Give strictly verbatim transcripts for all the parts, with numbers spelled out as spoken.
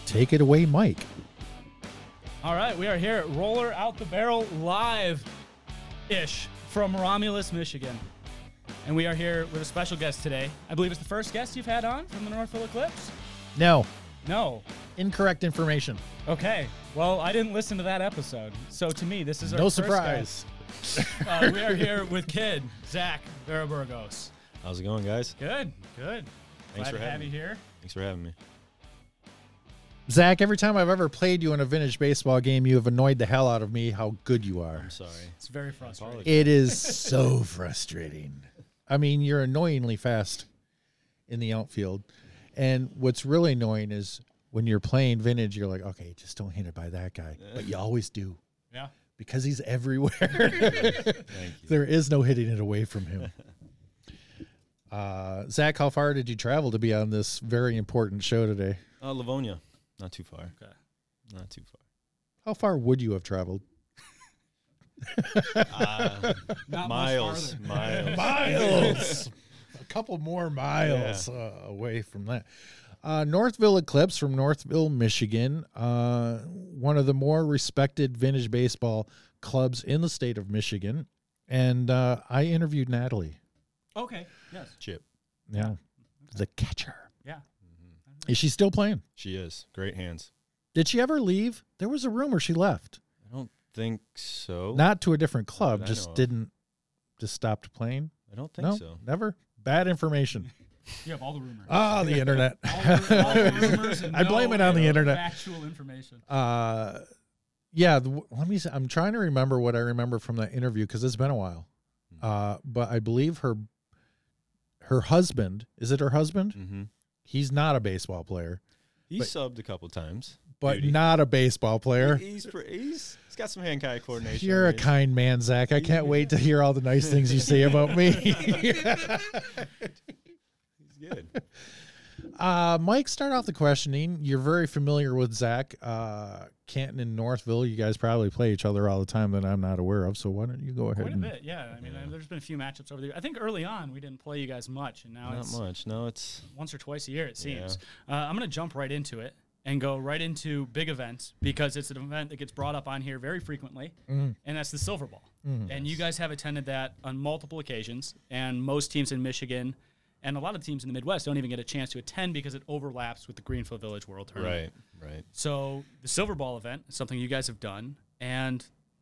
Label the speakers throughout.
Speaker 1: take it away, Mike.
Speaker 2: All right, we are here at Roller Out the Barrel live-ish from Romulus, Michigan. And we are here with a special guest today. I believe it's the first guest you've had on from the Northville Eclipse?
Speaker 1: No.
Speaker 2: No.
Speaker 1: Incorrect information.
Speaker 2: Okay. Well, I didn't listen to that episode. So to me, this is our
Speaker 1: No
Speaker 2: first
Speaker 1: surprise.
Speaker 2: guest. uh, we are here with Kid, Zach Veraburgos.
Speaker 3: How's it going, guys?
Speaker 2: Good, good.
Speaker 3: Thanks
Speaker 2: Glad
Speaker 3: for
Speaker 2: to have
Speaker 3: having
Speaker 2: you
Speaker 3: me.
Speaker 2: here.
Speaker 3: Thanks for having me.
Speaker 1: Zach, every time I've ever played you in a vintage baseball game, you have annoyed the hell out of me how good you are.
Speaker 3: I'm sorry.
Speaker 2: It's very frustrating.
Speaker 1: It is so frustrating. I mean, you're annoyingly fast in the outfield. And what's really annoying is when you're playing vintage, you're like, okay, just don't hit it by that guy. But you always do.
Speaker 2: Yeah.
Speaker 1: Because he's everywhere.
Speaker 3: Thank you.
Speaker 1: There is no hitting it away from him. Uh, Zach, how far did you travel to be on this very important show today?
Speaker 3: Uh, Livonia. Not too far.
Speaker 2: Okay.
Speaker 3: Not too far.
Speaker 1: How far would you have traveled?
Speaker 3: Uh,
Speaker 2: Not
Speaker 3: miles.
Speaker 2: much
Speaker 3: Miles.
Speaker 1: Miles. A couple more miles uh, away from that. Uh, Northville Eclipse from Northville, Michigan. Uh, one of the more respected vintage baseball clubs in the state of Michigan. And uh, I interviewed Natalie.
Speaker 2: Okay, yes.
Speaker 3: Chip.
Speaker 1: Yeah. The catcher.
Speaker 2: Yeah.
Speaker 1: Is she still playing?
Speaker 3: She is. Great hands.
Speaker 1: Did she ever leave? There was a rumor she left.
Speaker 3: I don't think so.
Speaker 1: Not to a different club,
Speaker 3: that I
Speaker 1: just
Speaker 3: know of.
Speaker 1: didn't, just stopped playing.
Speaker 3: I don't think
Speaker 1: No,
Speaker 3: so.
Speaker 1: never. Bad information.
Speaker 2: You have all the rumors.
Speaker 1: Ah, the internet.
Speaker 2: all the, all the rumors and
Speaker 1: I blame
Speaker 2: no,
Speaker 1: it on
Speaker 2: you
Speaker 1: the
Speaker 2: know,
Speaker 1: internet.
Speaker 2: Factual information.
Speaker 1: Uh, yeah. The, let me. See, I'm trying to remember what I remember from that interview because it's been a while. Uh, but I believe her, her husband. Is it her husband?
Speaker 3: Mm-hmm.
Speaker 1: He's not a baseball player,
Speaker 3: He
Speaker 1: But-
Speaker 3: subbed a couple times.
Speaker 1: but
Speaker 3: Beauty.
Speaker 1: not a baseball player.
Speaker 3: He- he's, pre- he's he's got some hand-eye coordination.
Speaker 1: You're a
Speaker 3: right?
Speaker 1: kind man, Zach. I can't wait to hear all the nice things you say about me.
Speaker 3: He's good.
Speaker 1: Uh, Mike, start off the questioning. You're very familiar with Zach. Uh, Canton and Northville, you guys probably play each other all the time that I'm not aware of. So why don't you go ahead
Speaker 2: Quite a
Speaker 1: and
Speaker 2: bit, yeah. I mean,
Speaker 3: Yeah.
Speaker 2: there's been a few matchups over there. I think early on we didn't play you guys much, and now
Speaker 3: Not
Speaker 2: it's
Speaker 3: much. No, it's
Speaker 2: once or twice a year, it seems. Uh, I'm going to jump right into it and go right into big events because it's an event that gets brought up on here very frequently,
Speaker 1: Mhm.
Speaker 2: and that's the Silver Ball.
Speaker 1: Mhm.
Speaker 2: And you guys have attended that on multiple occasions, and most teams in Michigan and a lot of teams in the Midwest don't even get a chance to attend because it overlaps with the Greenfield Village World Tournament.
Speaker 3: right. Right.
Speaker 2: So the Silver Ball event is something you guys have done, and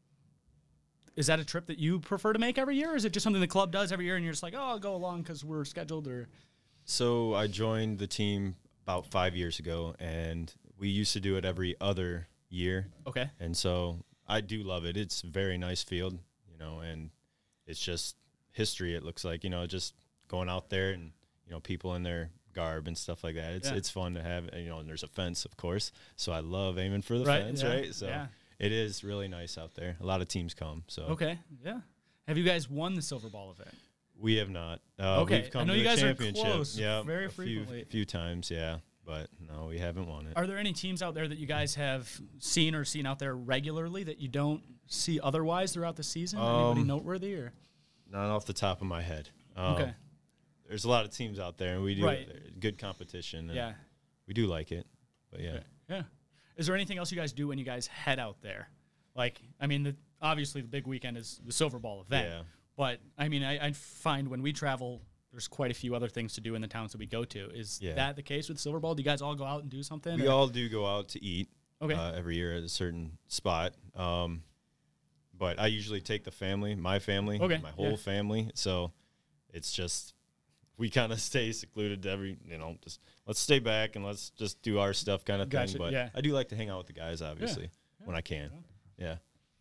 Speaker 2: is that a trip that you prefer to make every year, or is it just something the club does every year and you're just like, oh, I'll go along because we're scheduled? Or
Speaker 3: So I joined the team about five years ago, and we used to do it every other year.
Speaker 2: okay,
Speaker 3: And so I do love it. It's a very nice field, you know, and it's just history. It looks like, you know, just going out there and, you know, people in their garb and stuff like that. It's
Speaker 2: Yeah.
Speaker 3: it's fun to have, you know, and there's a fence, of course. So I love aiming for the
Speaker 2: Right,
Speaker 3: fence,
Speaker 2: yeah,
Speaker 3: right? So
Speaker 2: yeah.
Speaker 3: it is really nice out there. A lot of teams come. So
Speaker 2: okay, yeah. Have you guys won the Silver Ball event?
Speaker 3: we have not. Uh,
Speaker 2: Okay,
Speaker 3: We've come
Speaker 2: I know
Speaker 3: to
Speaker 2: you
Speaker 3: the
Speaker 2: guys are
Speaker 3: championship.
Speaker 2: close
Speaker 3: Yeah,
Speaker 2: very
Speaker 3: a
Speaker 2: frequently.
Speaker 3: few, few times, yeah. But no, we haven't won it.
Speaker 2: Are there any teams out there that you guys have seen or seen out there regularly that you don't see otherwise throughout the season? Anybody
Speaker 3: Um,
Speaker 2: noteworthy? Or
Speaker 3: Not off the top of my head. Um,
Speaker 2: okay,
Speaker 3: There's a lot of teams out there, and we do
Speaker 2: Right.
Speaker 3: good competition. And
Speaker 2: yeah.
Speaker 3: we do like it. But yeah.
Speaker 2: Okay. Yeah. Is there anything else you guys do when you guys head out there? Like, I mean, the, obviously the big weekend is the Silver Ball event.
Speaker 3: Yeah.
Speaker 2: But, I mean, I, I find when we travel, there's quite a few other things to do in the towns that we go to. Is
Speaker 3: Yeah.
Speaker 2: that the case with Silver Ball? Do you guys all go out and do something?
Speaker 3: We
Speaker 2: or-
Speaker 3: all do go out to eat
Speaker 2: Okay.
Speaker 3: uh, every year at a certain spot. Um, but I usually take the family, my family,
Speaker 2: Okay,
Speaker 3: my whole
Speaker 2: yeah.
Speaker 3: family. So it's just, we kind of stay secluded to every, you know, just let's stay back and let's just do our stuff kind of
Speaker 2: Gotcha,
Speaker 3: thing. But
Speaker 2: yeah.
Speaker 3: I do like to hang out with the guys, obviously, when I can. Yeah.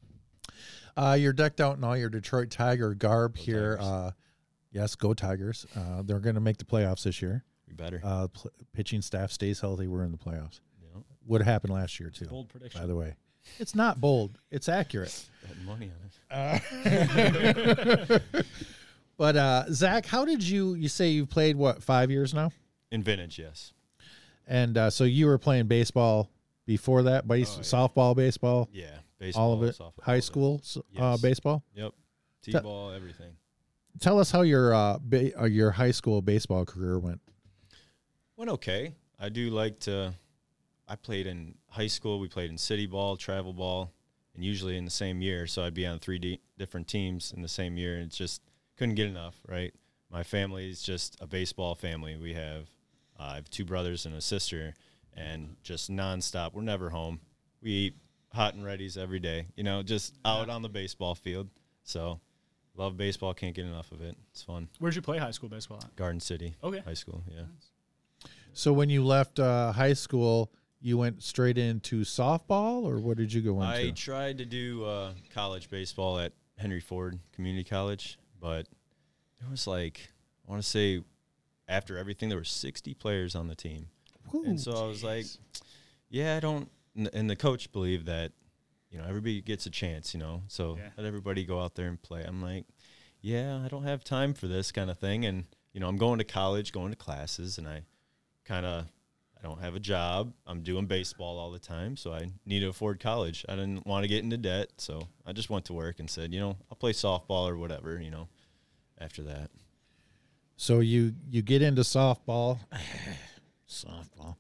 Speaker 1: Uh, you're decked out in all your Detroit Tiger garb
Speaker 3: Go
Speaker 1: here.
Speaker 3: Tigers.
Speaker 1: Uh, yes, go Tigers. Uh, they're going to make the playoffs this year.
Speaker 3: We better.
Speaker 1: Uh, pl- pitching staff stays healthy. We're in the playoffs.
Speaker 3: you know,
Speaker 1: Would have happened last year too.
Speaker 2: Bold prediction.
Speaker 1: By the way, it's not bold. It's accurate.
Speaker 3: got money on it.
Speaker 1: Uh, but uh, Zach, how did you? You say you've played what five years now,
Speaker 3: In vintage, yes.
Speaker 1: and uh, so you were playing baseball before that, base,
Speaker 3: Oh, yeah.
Speaker 1: softball, baseball,
Speaker 3: Yeah. Baseball,
Speaker 1: all of it,
Speaker 3: softball, all
Speaker 1: high
Speaker 3: of it.
Speaker 1: school s- uh,
Speaker 3: Yes.
Speaker 1: baseball.
Speaker 3: Yep. T-ball, everything.
Speaker 1: Tell us how your uh, ba- uh, your high school baseball career went.
Speaker 3: Went okay. I do like to I played in high school. We played in city ball, travel ball, and usually in the same year. So I'd be on three D different teams in the same year, and it's just couldn't get enough, right? My family is just a baseball family. We have uh, I have two brothers and a sister, and just nonstop. We're never home. We eat hot and readies every day, you know, just out on the baseball field. So love baseball, can't get enough of it. It's fun.
Speaker 2: Where'd you play high school baseball at?
Speaker 3: Garden City.
Speaker 2: Okay.
Speaker 3: High school, yeah.
Speaker 1: So when you left uh, high school, you went straight into softball, or what did you go into?
Speaker 3: I tried to do uh, college baseball at Henry Ford Community College, but there was like, I want to say, after everything, there were sixty players on the team.
Speaker 1: Ooh,
Speaker 3: and so I was like, yeah, I don't, and the coach believed that, you know, everybody gets a chance, you know, so
Speaker 2: yeah.
Speaker 3: let everybody go out there and play. I'm like, yeah, I don't have time for this kind of thing. And, you know, I'm going to college, going to classes, and I kind of, I don't have a job. I'm doing baseball all the time, so I need to afford college. I didn't want to get into debt, so I just went to work and said, you know, I'll play softball or whatever, you know, after that.
Speaker 1: So you, you get into softball. Softball.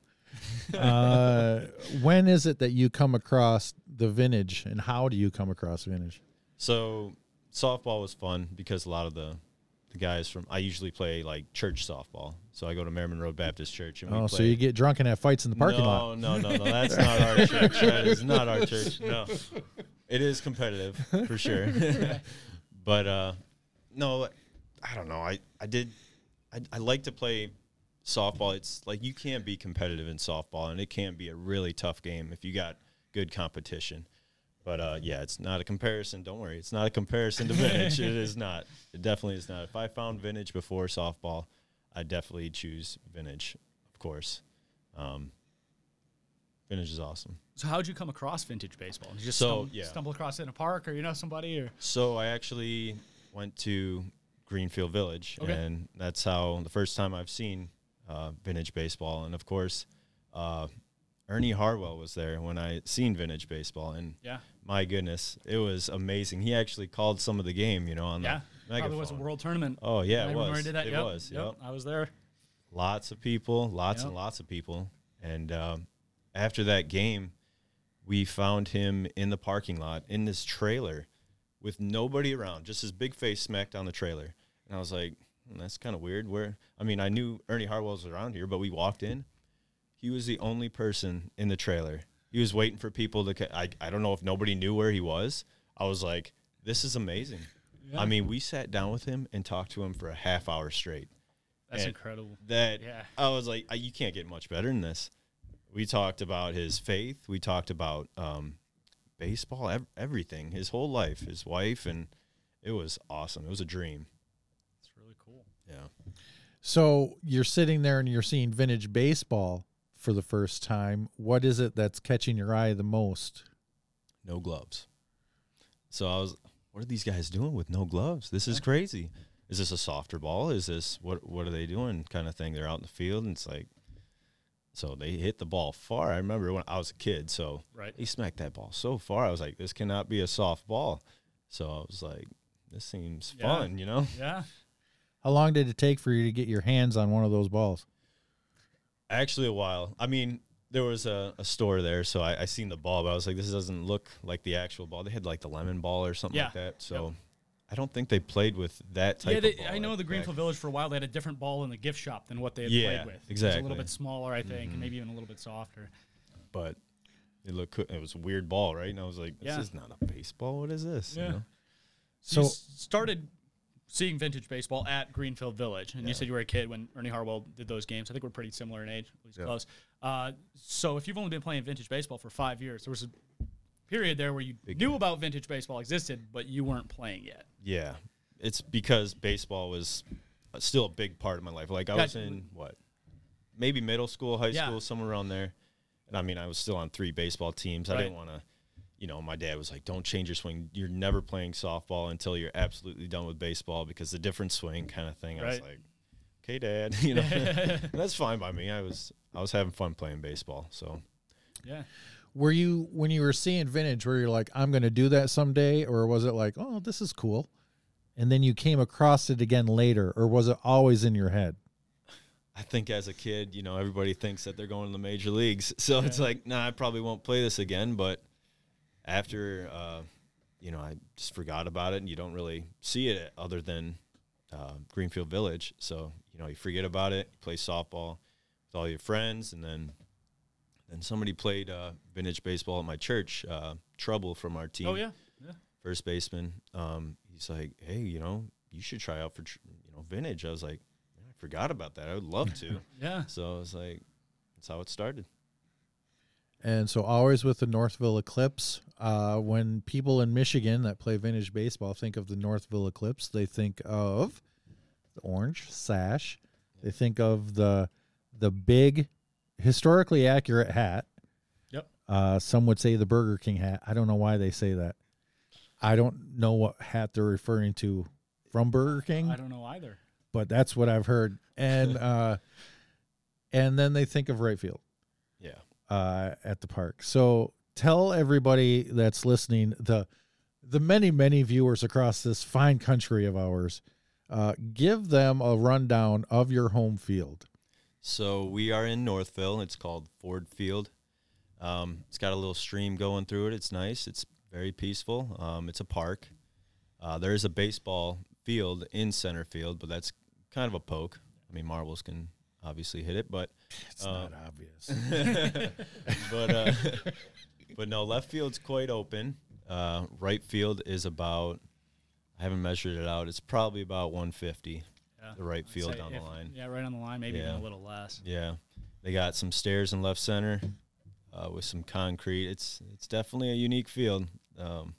Speaker 1: uh, when is it that you come across the vintage, and how do you come across vintage?
Speaker 3: So softball was fun because a lot of the, the guys from, I usually play like church softball. So I go to Merriman Road Baptist Church. And we
Speaker 1: Oh,
Speaker 3: play.
Speaker 1: so you get drunk and have fights in the parking
Speaker 3: no,
Speaker 1: lot.
Speaker 3: No, no, no, that's not our church. That is not our church. No, it is competitive for sure. But uh, no, I don't know. I, I did, I, I like to play softball. It's like you can't be competitive in softball, and it can be a really tough game if you got good competition. But, uh, yeah, it's not a comparison. Don't worry. It's not a comparison to vintage. It is not. It definitely is not. If I found vintage before softball, I'd definitely choose vintage, of course. Um, vintage is awesome.
Speaker 2: So how'd you come across vintage baseball? Did you just
Speaker 3: So,
Speaker 2: stumble,
Speaker 3: yeah.
Speaker 2: stumble across it in a park, or you know somebody? Or
Speaker 3: So I actually went to Greenfield Village,
Speaker 2: Okay.
Speaker 3: and that's how the first time I've seen uh, vintage baseball. And, of course, uh, Ernie Harwell was there when I seen vintage baseball, and
Speaker 2: yeah,
Speaker 3: my goodness, it was amazing. He actually called some of the game, you know, on
Speaker 2: yeah,
Speaker 3: the megaphone.
Speaker 2: probably was a world tournament.
Speaker 3: Oh, yeah,
Speaker 2: I
Speaker 3: it
Speaker 2: remember
Speaker 3: was.
Speaker 2: I did that.
Speaker 3: It
Speaker 2: yep.
Speaker 3: was,
Speaker 2: Yep.
Speaker 3: yep.
Speaker 2: I was there.
Speaker 3: Lots of people, lots
Speaker 2: Yep.
Speaker 3: and lots of people. And um, after that game, we found him in the parking lot in this trailer with nobody around, just his big face smacked on the trailer. And I was like, hmm, that's kind of weird. Where I mean, I knew Ernie Harwell was around here, but we walked in. He was the only person in the trailer. He was waiting for people to ca- I, I don't know if nobody knew where he was. I was like, this is amazing.
Speaker 2: Yeah.
Speaker 3: I mean, we sat down with him and talked to him for a half hour straight.
Speaker 2: That's
Speaker 3: And
Speaker 2: incredible.
Speaker 3: That
Speaker 2: Yeah.
Speaker 3: I was like, you can't get much better than this. We talked about his faith. We talked about um, baseball, ev- everything, his whole life, his wife, and it was awesome. It was a dream.
Speaker 2: It's really cool.
Speaker 3: Yeah.
Speaker 1: So you're sitting there and you're seeing vintage baseball for the first time. What is it that's catching your eye the most?
Speaker 3: No gloves. So I was, what are these guys doing with no gloves? This is crazy. Is this a softer ball? Is this, what What are they doing kind of thing? They're out in the field, and it's like, so they hit the ball far. I remember when I was a kid, so
Speaker 2: Right.
Speaker 3: they smacked that ball so far. I was like, this cannot be a soft ball. So I was like, this seems
Speaker 2: Yeah.
Speaker 3: fun, you know?
Speaker 2: Yeah.
Speaker 1: How long did it take for you to get your hands on one of those balls?
Speaker 3: Actually, a while. I mean, there was a, a store there, so I, I seen the ball, but I was like, this doesn't look like the actual ball. They had like the lemon ball or something
Speaker 2: Yeah.
Speaker 3: like that. So
Speaker 2: Yep.
Speaker 3: I don't think they played with that type
Speaker 2: Yeah, they,
Speaker 3: of ball.
Speaker 2: I know the
Speaker 3: back-
Speaker 2: Greenfield Village for a while. They had a different ball in the gift shop than what they had
Speaker 3: Yeah,
Speaker 2: played with. It was a
Speaker 3: exactly.
Speaker 2: little bit smaller, I think, and maybe even a little bit softer.
Speaker 3: But it looked co- it was a weird ball, right? And I was like, this
Speaker 2: Yeah.
Speaker 3: is not a baseball. What is this? You
Speaker 2: Yeah.
Speaker 3: know?
Speaker 2: So, you
Speaker 1: So-
Speaker 2: s- started seeing vintage baseball at Greenfield Village, and
Speaker 3: Yeah.
Speaker 2: you said you were a kid when Ernie Harwell did those games. I think we're pretty similar in age, at least
Speaker 3: Yeah.
Speaker 2: close. Uh, so if you've only been playing vintage baseball for five years, there was a period there where you
Speaker 3: Big
Speaker 2: knew
Speaker 3: gap.
Speaker 2: about vintage baseball existed, but you weren't playing yet.
Speaker 3: Yeah. It's because baseball was uh, still a big part of my life. Like I was
Speaker 2: Gotcha.
Speaker 3: in what, maybe middle school, high
Speaker 2: Yeah.
Speaker 3: school, somewhere around there. And I mean, I was still on three baseball teams. I
Speaker 2: Right.
Speaker 3: didn't want to, you know, my dad was like, don't change your swing. You're never playing softball until you're absolutely done with baseball because the different swing kind of thing. I was
Speaker 2: Right.
Speaker 3: like, okay, Dad, you know, and that's fine by me. I was, I was having fun playing baseball. So
Speaker 2: Yeah.
Speaker 1: Were you, when you were seeing vintage, were you like, I'm going to do that someday? Or was it like, oh, this is cool? And then you came across it again later, or was it always in your head?
Speaker 3: I think as a kid, you know, everybody thinks that they're going to the major leagues. So yeah. It's like, nah, I probably won't play this again. But after, uh, you know, I just forgot about it, and you don't really see it other than uh, Greenfield Village. So, you know, you forget about it, you play softball with all your friends, and then then somebody played uh, vintage baseball at my church, uh, Trouble from our team.
Speaker 2: Oh, yeah. Yeah.
Speaker 3: First baseman. Um, he's like, hey, you know, you should try out for, tr- you know, vintage. I was like, forgot about that. I would love to.
Speaker 2: Yeah.
Speaker 3: So I was like, that's how it started.
Speaker 1: And so always with the Northville Eclipse, uh, when people in Michigan that play vintage baseball think of the Northville Eclipse, they think of the orange sash. They think of the the big, historically accurate hat.
Speaker 2: Yep.
Speaker 1: Uh, some would say the Burger King hat. I don't know why they say that. I don't know what hat they're referring to from Burger King.
Speaker 2: I don't know either.
Speaker 1: But that's what I've heard. And uh, and then they think of right field.
Speaker 3: Yeah.
Speaker 1: Uh, at the park. So tell everybody that's listening, the the many, many viewers across this fine country of ours, uh, give them a rundown of your home field.
Speaker 3: So we are in Northville. It's called Ford Field. Um, it's got a little stream going through it. It's nice. It's very peaceful. Um, it's a park. Uh, there is a baseball field in center field, but that's kind of a poke. I mean, marbles can obviously hit it, but
Speaker 1: it's
Speaker 3: uh,
Speaker 1: not obvious.
Speaker 3: but uh, but no, left field's quite open. Uh, right field is about, I haven't measured it out. It's probably about one fifty. Yeah, the right field
Speaker 2: I'd
Speaker 3: down
Speaker 2: if,
Speaker 3: the line.
Speaker 2: Yeah, right on the line, maybe
Speaker 3: yeah.
Speaker 2: even a little less.
Speaker 3: Yeah, they got some stairs in left center uh, with some concrete. It's it's definitely a unique field. Um,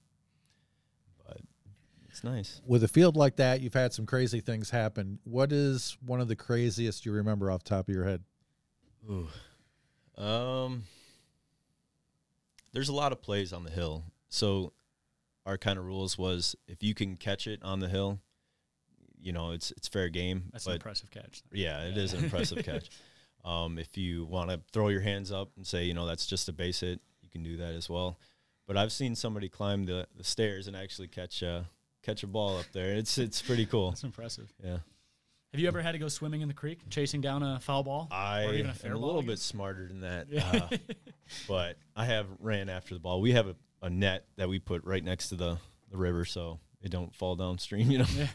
Speaker 3: It's nice.
Speaker 1: With a field like that, you've had some crazy things happen. What is one of the craziest you remember off the top of your head?
Speaker 3: Ooh. Um, there's a lot of plays on the hill. So our kind of rules was if you can catch it on the hill, you know, it's it's fair game.
Speaker 2: That's
Speaker 3: but
Speaker 2: an impressive catch.
Speaker 3: Yeah, it is an impressive catch. Um, if you want to throw your hands up and say, you know, that's just a base hit, you can do that as well. But I've seen somebody climb the, the stairs and actually catch uh catch a ball up there. It's it's pretty cool.
Speaker 2: That's impressive.
Speaker 3: Yeah.
Speaker 2: Have you ever had to go swimming in the creek, chasing down a foul ball?
Speaker 3: I
Speaker 2: or even a fair
Speaker 3: am a
Speaker 2: ball
Speaker 3: little
Speaker 2: again?
Speaker 3: bit smarter than that, uh, but I have ran after the ball. We have a, a net that we put right next to the, the river so it don't fall downstream, you know.
Speaker 2: Yeah.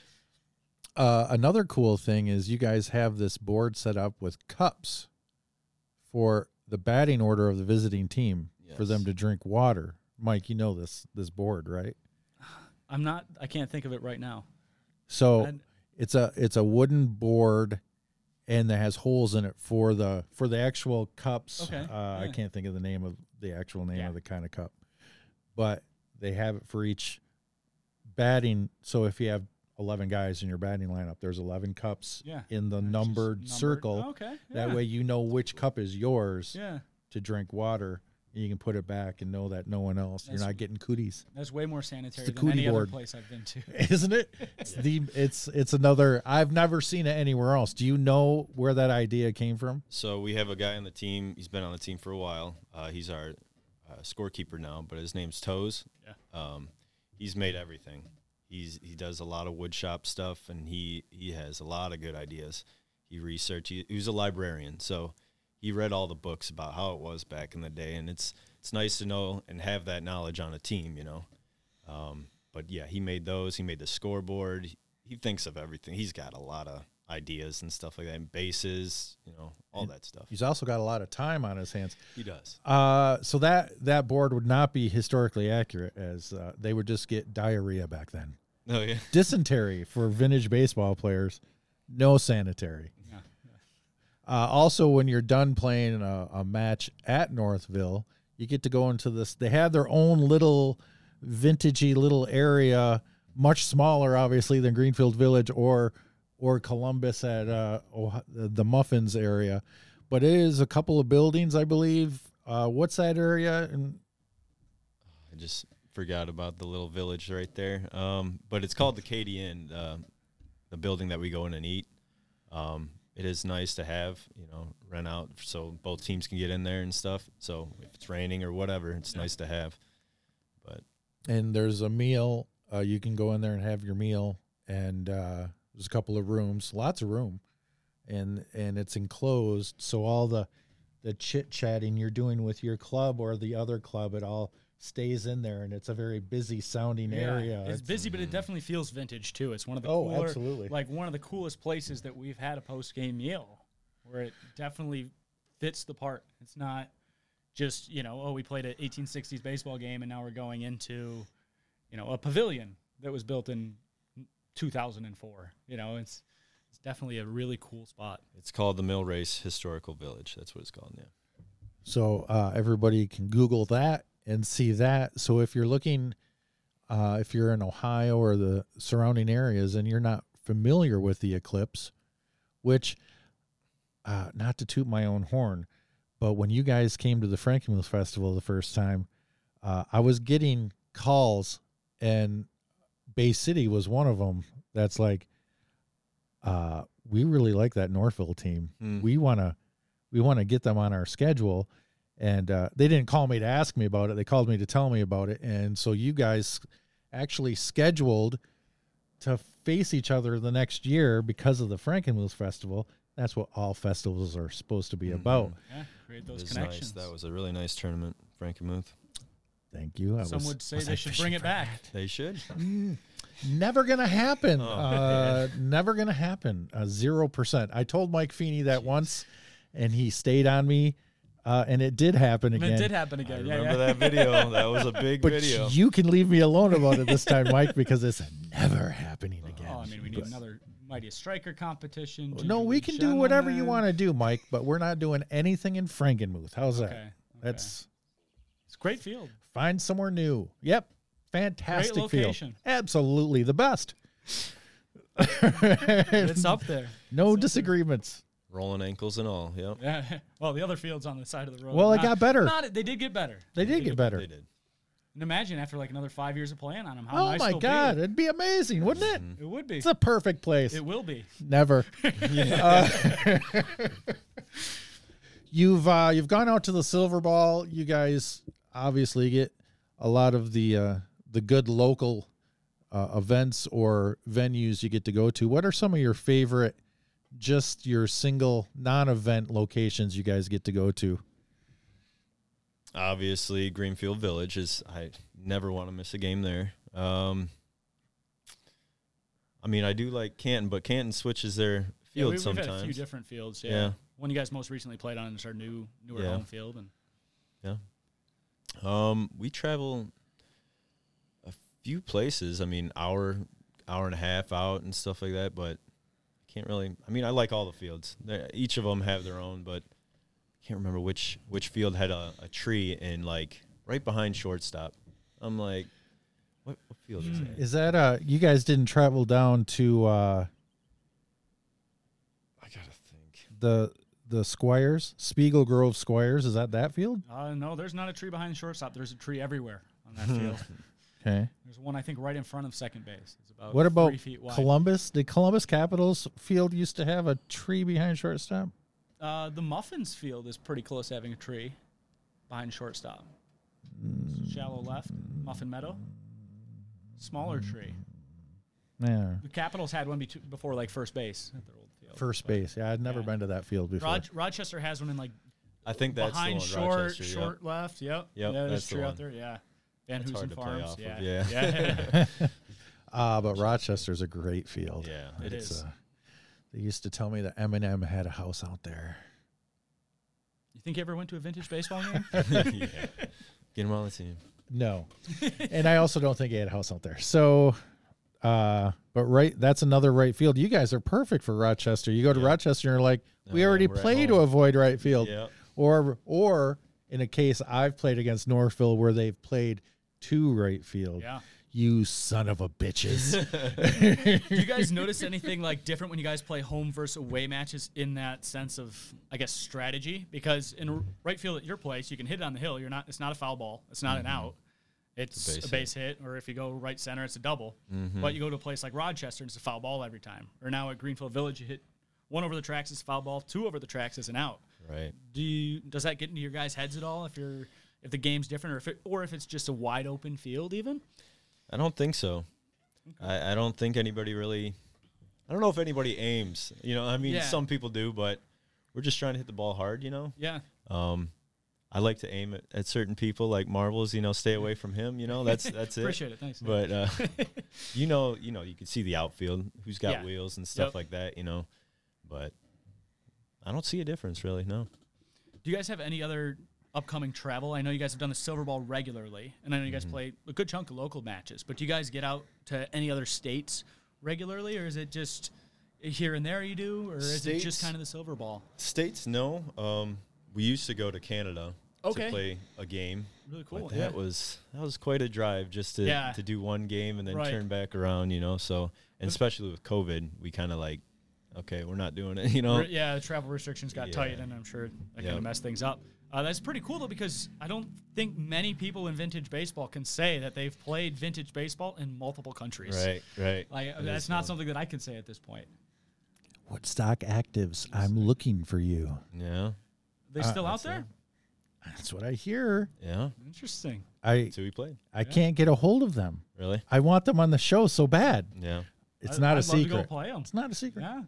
Speaker 1: Uh, another cool thing is you guys have this board set up with cups for the batting order of the visiting team
Speaker 3: Yes.
Speaker 1: for them to drink water. Mike, you know this this board, right?
Speaker 2: I'm not. I can't think of it right now.
Speaker 1: So
Speaker 2: I'd,
Speaker 1: it's a it's a wooden board, and that has holes in it for the for the actual cups.
Speaker 2: Okay.
Speaker 1: Uh,
Speaker 2: Yeah.
Speaker 1: I can't think of the name of the actual name
Speaker 2: Yeah.
Speaker 1: of the kind of cup, but they have it for each batting. So if you have eleven guys in your batting lineup, there's eleven cups
Speaker 2: Yeah.
Speaker 1: in the
Speaker 2: Just
Speaker 1: numbered,
Speaker 2: numbered.
Speaker 1: circle.
Speaker 2: Oh, okay.
Speaker 1: That
Speaker 2: yeah.
Speaker 1: way you know which cup is yours
Speaker 2: Yeah.
Speaker 1: to drink water. And you can put it back and know that no one else.
Speaker 2: That's-
Speaker 1: You're not getting cooties,
Speaker 2: That's way more sanitary
Speaker 1: the
Speaker 2: than any
Speaker 1: cootie
Speaker 2: other
Speaker 1: board.
Speaker 2: place I've been to.
Speaker 1: isn't it? It's the it's it's another. I've never seen it anywhere else. Do you know where that idea came from?
Speaker 3: So we have a guy on the team. He's been on the team for a while. Uh, he's our uh, scorekeeper now, but his name's Toes.
Speaker 2: Yeah.
Speaker 3: Um, he's made everything. He's he does a lot of wood shop stuff, and he he has a lot of good ideas. He researched. He, he was a librarian, so he read all the books about how it was back in the day, and it's it's nice to know and have that knowledge on a team, you know. Um, but yeah, he made those. He made the scoreboard. He, he thinks of everything. He's got a lot of ideas and stuff like that, and bases, you know, all
Speaker 1: And
Speaker 3: that stuff.
Speaker 1: He's also got a lot of time on his hands.
Speaker 3: He does.
Speaker 1: Uh, so that that board would not be historically accurate, as uh, they would just get diarrhea back then.
Speaker 3: Oh yeah.
Speaker 1: Dysentery for vintage baseball players, no sanitary.
Speaker 2: Yeah.
Speaker 1: Uh, also, when you're done playing a, a match at Northville, you get to go into this. They have their own little vintagey little area, much smaller, obviously, than Greenfield Village or or Columbus at uh, Ohio, the Muffins area. But it is a couple of buildings, I believe. Uh, what's that area? And
Speaker 3: I just forgot about the little village right there. Um, but it's called the Katy Inn, uh, the building that we go in and eat. Um, it is nice to have, you know, rent out so both teams can get in there and stuff. So if it's raining or whatever, it's
Speaker 2: Yeah.
Speaker 3: nice to have. But
Speaker 1: and there's a meal. Uh, you can go in there and have your meal. And uh, there's a couple of rooms, lots of room. and and it's enclosed, so all the the chit chatting you're doing with your club or the other club, it all stays in there, and it's a very busy sounding
Speaker 2: Yeah,
Speaker 1: area.
Speaker 2: It's, busy, but it definitely feels vintage too. It's one of the
Speaker 1: Oh,
Speaker 2: cooler,
Speaker 1: absolutely.
Speaker 2: like one of the coolest places that we've had a post game meal, where it definitely fits the part. It's not just, you know, oh, we played an eighteen sixties baseball game and now we're going into, you know, a pavilion that was built in two thousand four. You know, it's it's definitely a really cool spot.
Speaker 3: It's called the Mill Race Historical Village. That's what it's called, yeah.
Speaker 1: So uh, everybody can Google that and see that. So if you're looking, uh, if you're in Ohio or the surrounding areas and you're not familiar with the Eclipse, which, uh, not to toot my own horn, but when you guys came to the Frankenmuth Festival the first time, uh, I was getting calls, and Bay City was one of them. That's like, uh, we really like that Northville team.
Speaker 3: Mm.
Speaker 1: We want to, we want to get them on our schedule. And uh, they didn't call me to ask me about it. They called me to tell me about it. And so you guys actually scheduled to face each other the next year because of the Frankenmuth Festival. That's what all festivals are supposed to be
Speaker 3: Mm-hmm.
Speaker 1: about.
Speaker 2: Yeah, create those
Speaker 3: It was
Speaker 2: connections.
Speaker 3: nice. That was a really nice tournament, Frankenmuth.
Speaker 1: Thank you. I
Speaker 2: Some
Speaker 1: was,
Speaker 2: would say
Speaker 1: was
Speaker 2: they
Speaker 1: I
Speaker 2: should
Speaker 1: fishing
Speaker 2: bring it
Speaker 1: for
Speaker 2: back.
Speaker 1: that?
Speaker 3: They should.
Speaker 1: Never gonna happen.
Speaker 3: Oh,
Speaker 1: uh, never gonna happen. Uh, Zero percent. I told Mike Feeney that once, and he stayed on me, uh, and it did happen
Speaker 2: And
Speaker 1: again.
Speaker 2: it did happen
Speaker 3: I
Speaker 2: again. Yeah,
Speaker 3: remember
Speaker 2: yeah.
Speaker 3: that video. That was a big
Speaker 1: But
Speaker 3: video.
Speaker 1: you can leave me alone about it this time, Mike, because it's never happening again.
Speaker 2: Oh, I mean, we need another Mightiest Striker competition.
Speaker 1: No, we can do whatever you want to do, Mike, but we're not doing anything in Frankenmuth. How's that?
Speaker 2: Okay, okay.
Speaker 1: That's
Speaker 2: It's a great field.
Speaker 1: find somewhere new. Yep. Fantastic
Speaker 2: Great
Speaker 1: field.
Speaker 2: location.
Speaker 1: Absolutely the best.
Speaker 2: It's up there.
Speaker 1: No
Speaker 2: It's up
Speaker 1: disagreements.
Speaker 3: Rolling ankles and all. Yep.
Speaker 2: Yeah. Well, the other field's on the side of the road.
Speaker 1: Well, it
Speaker 2: Not-
Speaker 1: got better.
Speaker 2: Not, they did get better.
Speaker 1: They did get better.
Speaker 3: They did.
Speaker 2: And imagine after like another five years of playing on them, how
Speaker 1: Oh
Speaker 2: nice
Speaker 1: my
Speaker 2: they'll
Speaker 1: God,
Speaker 2: be.
Speaker 1: it'd be amazing, wouldn't it?
Speaker 2: It would be.
Speaker 1: It's a perfect place.
Speaker 2: It will be.
Speaker 1: Never. Uh, you've uh, you've gone out to the Silver Ball. You guys obviously get a lot of the uh, the good local uh, events or venues you get to go to. What are some of your favorite, just your single non-event locations you guys get to go to?
Speaker 3: Obviously, Greenfield Village is. I never want to miss a game there. Um, I mean, I do like Canton, but Canton switches their
Speaker 2: Yeah,
Speaker 3: field
Speaker 2: we,
Speaker 3: sometimes.
Speaker 2: We've had a few different fields. Yeah.
Speaker 3: Yeah.
Speaker 2: One you guys most recently played on is our new newer
Speaker 3: Yeah.
Speaker 2: home field, and
Speaker 3: Um, we travel a few places. I mean, hour, hour and a half out and stuff like that. But can't really. I mean, I like all the fields. They're, each of them have their own, but I can't remember which which field had a, a tree in like right behind shortstop. I'm like, what, what field is that?
Speaker 1: Is that uh you guys didn't travel down to uh
Speaker 3: I gotta think.
Speaker 1: the the Squires, Spiegel Grove Squires? Is that that field?
Speaker 2: uh, no, there's not a tree behind the shortstop. There's a tree everywhere on that field.
Speaker 1: Okay.
Speaker 2: There's one I think right in front of second base. It's about
Speaker 1: What about
Speaker 2: three feet wide.
Speaker 1: Columbus? Did Columbus Capitals field used to have a tree behind shortstop?
Speaker 2: Uh, the Muffins field is pretty close to having a tree behind shortstop. Shallow left, Muffin Meadow. Smaller tree.
Speaker 1: Yeah.
Speaker 2: The Capitals had one be- before like first base at their old field.
Speaker 1: First
Speaker 2: But
Speaker 1: base. Yeah, I'd never
Speaker 2: Yeah.
Speaker 1: been to that field before.
Speaker 2: Rod- Rochester has one in like
Speaker 3: I think that's
Speaker 2: behind
Speaker 3: the one.
Speaker 2: short,
Speaker 3: Rochester, yep.
Speaker 2: short left. Yep.
Speaker 3: Yep,
Speaker 2: Yeah, there's
Speaker 3: that's
Speaker 2: a
Speaker 3: the
Speaker 2: tree out
Speaker 3: one.
Speaker 2: there. Yeah. Van
Speaker 3: It's hard
Speaker 2: Hoosen
Speaker 3: to play
Speaker 2: Farms.
Speaker 3: off of,
Speaker 2: yeah.
Speaker 3: yeah.
Speaker 2: yeah.
Speaker 1: Ah, but Rochester's a great field.
Speaker 3: Yeah,
Speaker 2: It
Speaker 1: It's,
Speaker 2: is.
Speaker 1: Uh, they used to tell me that Eminem had a house out there.
Speaker 2: You think you ever went to a vintage baseball game?
Speaker 3: yeah. Get him on the team.
Speaker 1: No. And I also don't think he had a house out there. So, uh, but right, that's another right field. You guys are perfect for Rochester. You go to
Speaker 3: Yeah.
Speaker 1: Rochester and you're like, we
Speaker 3: Oh, yeah,
Speaker 1: already
Speaker 3: we're at
Speaker 1: played to
Speaker 3: home.
Speaker 1: avoid right field.
Speaker 3: Yep.
Speaker 1: Or, or in a case I've played against Northville where they've played to right field.
Speaker 2: Yeah.
Speaker 1: You son of a bitches.
Speaker 2: Do you guys notice anything like different when you guys play home versus away matches in that sense of, I guess, strategy? Because in a right field at your place, you can hit it on the hill. You're not. It's not a foul ball. It's not an out. It's
Speaker 3: It's a
Speaker 2: a
Speaker 3: base
Speaker 2: base, hit. Or if you go right center, it's a double.
Speaker 3: Mm-hmm.
Speaker 2: But you go to a place like Rochester, and it's a foul ball every time. Or now at Greenfield Village, you hit one over the tracks is a foul ball, two over the tracks is an out.
Speaker 3: Right.
Speaker 2: Do you, does that get into your guys' heads at all? If you're if the game's different, or if it, or if it's just a wide open field, even.
Speaker 3: I don't think so. I, I don't think anybody really I don't know if anybody aims. You know, I mean,
Speaker 2: Yeah.
Speaker 3: some people do, but we're just trying to hit the ball hard. You know.
Speaker 2: Yeah.
Speaker 3: Um, I like to aim at, at certain people like Marbles. You know, stay away from him. You know, that's that's it.
Speaker 2: Appreciate it. Thanks.
Speaker 3: But uh, you know, you know, you can see the outfield, who's got
Speaker 2: Yeah.
Speaker 3: wheels and stuff
Speaker 2: Yep.
Speaker 3: like that. You know, but I don't see a difference really. No.
Speaker 2: Do you guys have any other upcoming travel? I know you guys have done the Silver Ball regularly, and I know you guys
Speaker 3: Mm-hmm.
Speaker 2: play a good chunk of local matches. But do you guys get out to any other states regularly, or is it just here and there you do, or is it just
Speaker 3: States-
Speaker 2: kind of the Silver Ball?
Speaker 3: States, no. Um, we used to go to Canada
Speaker 2: Okay.
Speaker 3: to play a game.
Speaker 2: Really cool.
Speaker 3: But
Speaker 2: Yeah.
Speaker 3: that was that was quite a drive just to
Speaker 2: Yeah.
Speaker 3: to do one game and then
Speaker 2: Right.
Speaker 3: turn back around. You know, so and especially with COVID, we kind of like, okay, we're not doing it. You know.
Speaker 2: Re- Yeah, the travel restrictions got tight,
Speaker 3: Yeah.
Speaker 2: and I'm sure that kind
Speaker 3: Yep.
Speaker 2: of messed things up. Uh, that's pretty cool, though, because I don't think many people in vintage baseball can say that they've played vintage baseball in multiple countries.
Speaker 3: Right. Right.
Speaker 2: Like,
Speaker 3: It
Speaker 2: that's
Speaker 3: is
Speaker 2: not
Speaker 3: fun.
Speaker 2: something that I can say at this point.
Speaker 1: Woodstock Actives, I'm looking for you.
Speaker 3: Yeah.
Speaker 2: They
Speaker 1: Uh,
Speaker 2: still out
Speaker 3: that's
Speaker 2: there?
Speaker 3: it.
Speaker 1: That's what I hear.
Speaker 3: Yeah.
Speaker 2: Interesting.
Speaker 1: I
Speaker 3: So we played.
Speaker 1: I can't get a hold of them.
Speaker 3: Really?
Speaker 1: I want them on the show so bad.
Speaker 3: Yeah.
Speaker 1: It's
Speaker 2: I-
Speaker 1: not
Speaker 2: I'd
Speaker 1: a
Speaker 2: love to
Speaker 1: secret.
Speaker 2: go play 'em.
Speaker 1: It's not a secret.
Speaker 2: Yeah.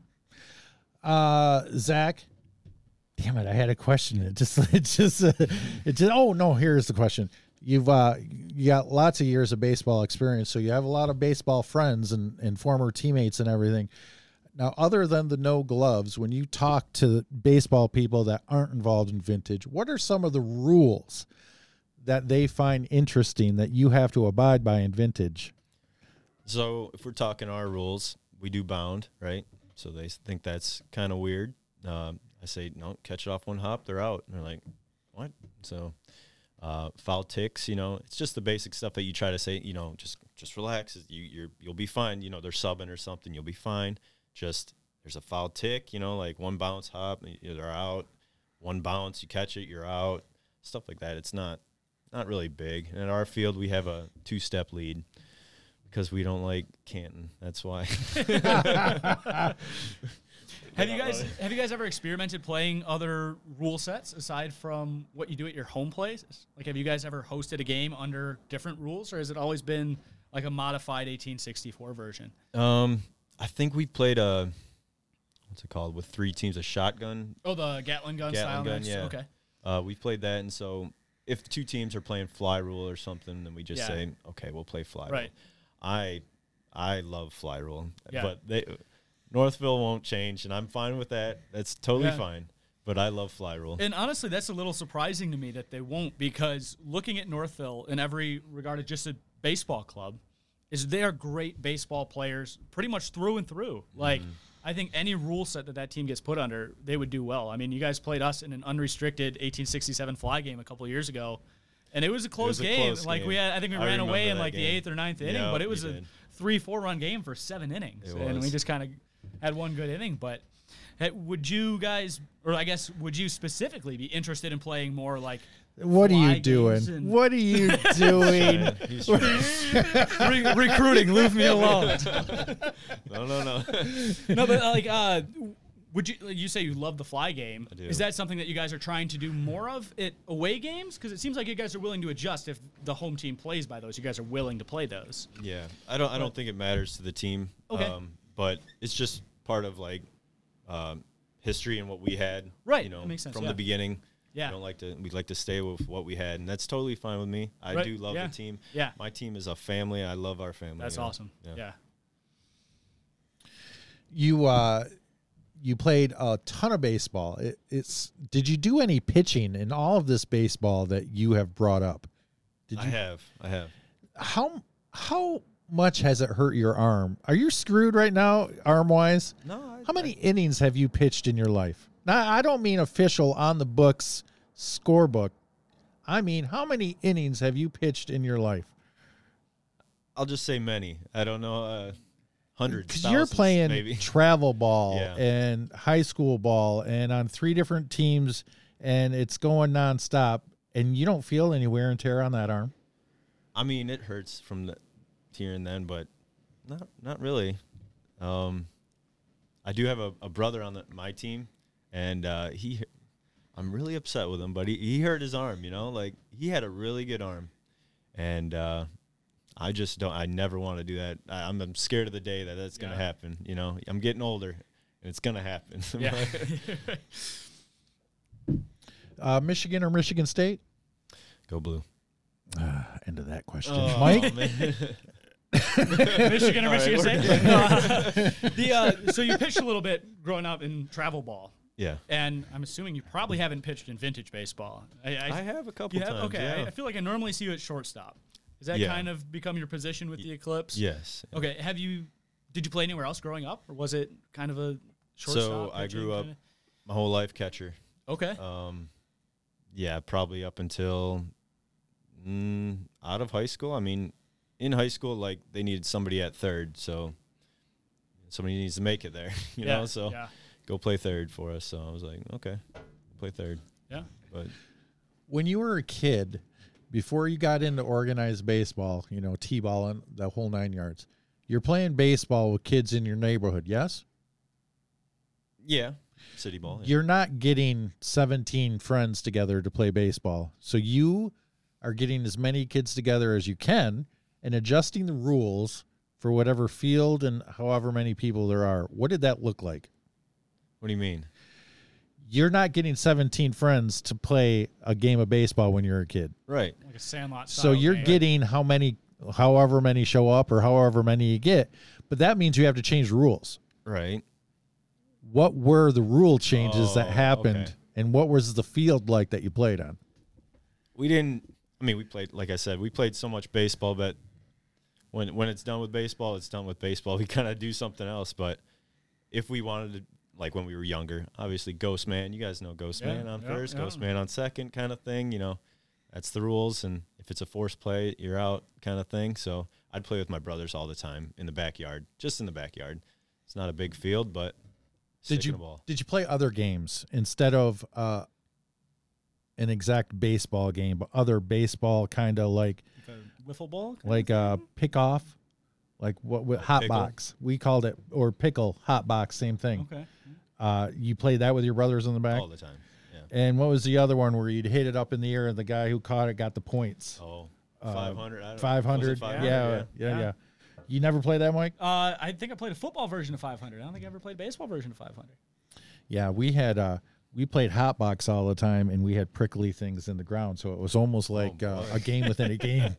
Speaker 1: Uh, Zach, damn it, I had a question. It just, it just, uh, it just. Oh no, here's the question. You've uh, you got lots of years of baseball experience, so you have a lot of baseball friends and and former teammates and everything. Now, other than the no gloves, when you talk to baseball people that aren't involved in vintage, what are some of the rules that they find interesting that you have to abide by in vintage?
Speaker 3: So if we're talking our rules, we do bound, right? So they s- think that's kind of weird. Um, I say, no, catch it off one hop, they're out. And they're like, what? So uh, foul ticks, you know, it's just the basic stuff that you try to say, you know, just just relax. You, you're, you'll be fine. You know, they're subbing or something, you'll be fine. Just there's a foul tick, you know, like one bounce hop, y- they're out. One bounce, you catch it, you're out. Stuff like that. It's not not really big. And at our field, we have a two-step lead. Because we don't like Canton, that's why.
Speaker 2: Have you guys have you guys ever experimented playing other rule sets aside from what you do at your home places? Like, have you guys ever hosted a game under different rules, or has it always been like a modified eighteen sixty-four version?
Speaker 3: Um, I think we played a what's it called with three teams, a shotgun.
Speaker 2: Oh, the Gatling gun
Speaker 3: Gatling
Speaker 2: style.
Speaker 3: gun,
Speaker 2: next?
Speaker 3: yeah.
Speaker 2: Okay.
Speaker 3: Uh, we played that, and so if two teams are playing fly rule or something, then we just
Speaker 2: Yeah.
Speaker 3: say, okay, we'll play fly
Speaker 2: Right.
Speaker 3: rule. I I love fly rule,
Speaker 2: Yeah.
Speaker 3: but they Northville won't change, and I'm fine with that. That's totally
Speaker 2: Yeah.
Speaker 3: fine. But I love fly rule.
Speaker 2: And honestly, that's a little surprising to me that they won't, because looking at Northville in every regard as just a baseball club, is they are great baseball players pretty much through and through. Like, I think any rule set that that team gets put under, they would do well. I mean, you guys played us in an unrestricted eighteen sixty-seven fly game a couple of years ago, and it was a close
Speaker 3: a
Speaker 2: game.
Speaker 3: close
Speaker 2: like we
Speaker 3: game.
Speaker 2: had, I think we
Speaker 3: I
Speaker 2: ran away
Speaker 3: remember
Speaker 2: in
Speaker 3: that
Speaker 2: like the
Speaker 3: game.
Speaker 2: eighth or ninth inning,
Speaker 3: Yeah,
Speaker 2: but it was
Speaker 3: we
Speaker 2: a
Speaker 3: did.
Speaker 2: three, four run game for seven innings,
Speaker 3: It
Speaker 2: and we
Speaker 3: was.
Speaker 2: just kind of had one good inning. But hey, would you guys, or I guess, would you specifically be interested in playing more like
Speaker 1: What are
Speaker 2: fly
Speaker 1: you doing?
Speaker 2: games and-
Speaker 1: What are you doing?
Speaker 3: Yeah, he's trying.
Speaker 2: Re- recruiting? Leave me alone.
Speaker 3: no, no, no.
Speaker 2: No, but uh, like, uh, would you? You say you love the fly game.
Speaker 3: I do.
Speaker 2: Is that something that you guys are trying to do more of at away games? Because it seems like you guys are willing to adjust if the home team plays by those. You guys are willing to play those.
Speaker 3: Yeah, I don't. I don't think it matters to the team.
Speaker 2: Okay.
Speaker 3: Um, but it's just part of like um, history and what we had.
Speaker 2: Right,
Speaker 3: You know,
Speaker 2: that makes sense,
Speaker 3: from
Speaker 2: yeah.
Speaker 3: the beginning.
Speaker 2: Yeah.
Speaker 3: We don't like to. We like to stay with what we had, and that's totally fine with me. I
Speaker 2: Right,
Speaker 3: do love
Speaker 2: yeah,
Speaker 3: the team.
Speaker 2: yeah.
Speaker 3: My team is a family. I love our family.
Speaker 2: That's
Speaker 3: you know?
Speaker 2: awesome. Yeah.
Speaker 1: You uh, you played a ton of baseball. It, it's did you do any pitching in all of this baseball that you have brought up? Did
Speaker 3: I
Speaker 1: you?
Speaker 3: have. I have.
Speaker 1: How how much has it hurt your arm? Are you screwed right now, arm wise?
Speaker 3: No. I,
Speaker 1: How many innings have you pitched in your life? Now, I don't mean official on the books scorebook. I mean, how many innings have you pitched in your life?
Speaker 3: I'll just say many. I don't know. Uh, hundreds.
Speaker 1: Because you're
Speaker 3: thousands,
Speaker 1: playing
Speaker 3: maybe.
Speaker 1: travel ball
Speaker 3: Yeah.
Speaker 1: and high school ball and on three different teams, and it's going nonstop, and you don't feel any wear and tear on that arm.
Speaker 3: I mean, it hurts from the here and then, but not not really. Um, I do have a, a brother on the, my team, and uh, he, I'm really upset with him, but he, he hurt his arm. You know, like he had a really good arm, and uh, I just don't. I never want to do that. I, I'm, I'm scared of the day that that's going to
Speaker 2: Yeah.
Speaker 3: happen. You know, I'm getting older, and it's going to happen.
Speaker 2: Yeah.
Speaker 1: Uh, Michigan or Michigan State?
Speaker 3: Go Blue.
Speaker 1: Uh, end of that question.
Speaker 3: Oh,
Speaker 1: Mike?
Speaker 3: man.
Speaker 2: Michigan or
Speaker 3: All right,
Speaker 2: Michigan
Speaker 3: we're
Speaker 2: State? No, uh, the, uh, so you pitched a little bit growing up in travel ball.
Speaker 3: Yeah.
Speaker 2: And I'm assuming you probably haven't pitched in vintage baseball. I, I,
Speaker 3: I have a couple
Speaker 2: you have?
Speaker 3: times.
Speaker 2: Okay.
Speaker 3: Yeah.
Speaker 2: I, I feel like I normally see you at shortstop. Has that
Speaker 3: Yeah.
Speaker 2: kind of become your position with the Eclipse?
Speaker 3: Yes.
Speaker 2: Okay. Have you? Did you play anywhere else growing up, or was it kind of a shortstop?
Speaker 3: So I
Speaker 2: pitching
Speaker 3: grew up
Speaker 2: kinda?
Speaker 3: my whole life catcher.
Speaker 2: Okay.
Speaker 3: Um, yeah, probably up until mm, out of high school. I mean, in high school, like they needed somebody at third, so somebody needs to make it there, you
Speaker 2: yeah.
Speaker 3: know. So
Speaker 2: yeah.
Speaker 3: go play third for us. So I was like, okay, play third.
Speaker 2: Yeah.
Speaker 3: But
Speaker 1: When you were a kid, before you got into organized baseball, you know, T-ball and the whole nine yards, you're playing baseball with kids in your neighborhood, yes?
Speaker 3: yeah, city ball. Yeah.
Speaker 1: You're not getting seventeen friends together to play baseball. So you are getting as many kids together as you can and adjusting the rules for whatever field and however many people there are. What did that look like?
Speaker 3: What do you mean?
Speaker 1: You're not getting seventeen friends to play a game of baseball when you're a kid.
Speaker 3: Right.
Speaker 2: Like a Sandlot.
Speaker 1: So
Speaker 2: style
Speaker 1: you're
Speaker 2: game.
Speaker 1: getting how many, however many show up or however many you get, but that means you have to change the rules.
Speaker 3: Right.
Speaker 1: What were the rule changes that
Speaker 3: Oh,
Speaker 1: happened,
Speaker 3: okay.
Speaker 1: and what was the field like that you played on?
Speaker 3: We didn't. I mean, we played. Like I said, we played so much baseball, but when when it's done with baseball, it's done with baseball. We kind of do something else. But if we wanted to, like when we were younger, obviously Ghost Man. You guys know Ghost
Speaker 2: Yeah,
Speaker 3: Man on
Speaker 2: yeah,
Speaker 3: first,
Speaker 2: yeah.
Speaker 3: Ghost Man on second, kind of thing. You know, that's the rules. And if it's a forced play, you're out, kind of thing. So I'd play with my brothers all the time in the backyard, just in the backyard. It's not a big field, but
Speaker 1: Did
Speaker 3: sticking
Speaker 1: you
Speaker 3: a ball.
Speaker 1: did you play other games instead of uh, an exact baseball game, but other baseball kind of like
Speaker 2: Like a wiffle ball. kind
Speaker 1: like
Speaker 2: of
Speaker 1: uh
Speaker 2: thing?
Speaker 1: pick off, like what, what hot
Speaker 3: pickle?
Speaker 1: box we called it, or pickle hot box, same thing.
Speaker 2: Okay.
Speaker 1: Uh, you played that with your brothers in the back.
Speaker 3: all the time. Yeah.
Speaker 1: And what was the other one where you'd hit it up in the air and the guy who caught it got the points?
Speaker 3: Oh,
Speaker 1: Uh,
Speaker 3: five hundred. I don't know.
Speaker 1: Five hundred.
Speaker 3: Was it
Speaker 1: Yeah,
Speaker 3: five hundred?
Speaker 1: yeah, yeah,
Speaker 2: Yeah.
Speaker 1: yeah. You never played that, Mike?
Speaker 2: Uh, I think I played a football version of five hundred. I don't think I ever played a baseball version of five hundred.
Speaker 1: Yeah, we had uh we played hot box all the time, and we had prickly things in the ground, so it was almost like uh,
Speaker 3: boy.
Speaker 1: a game within a game.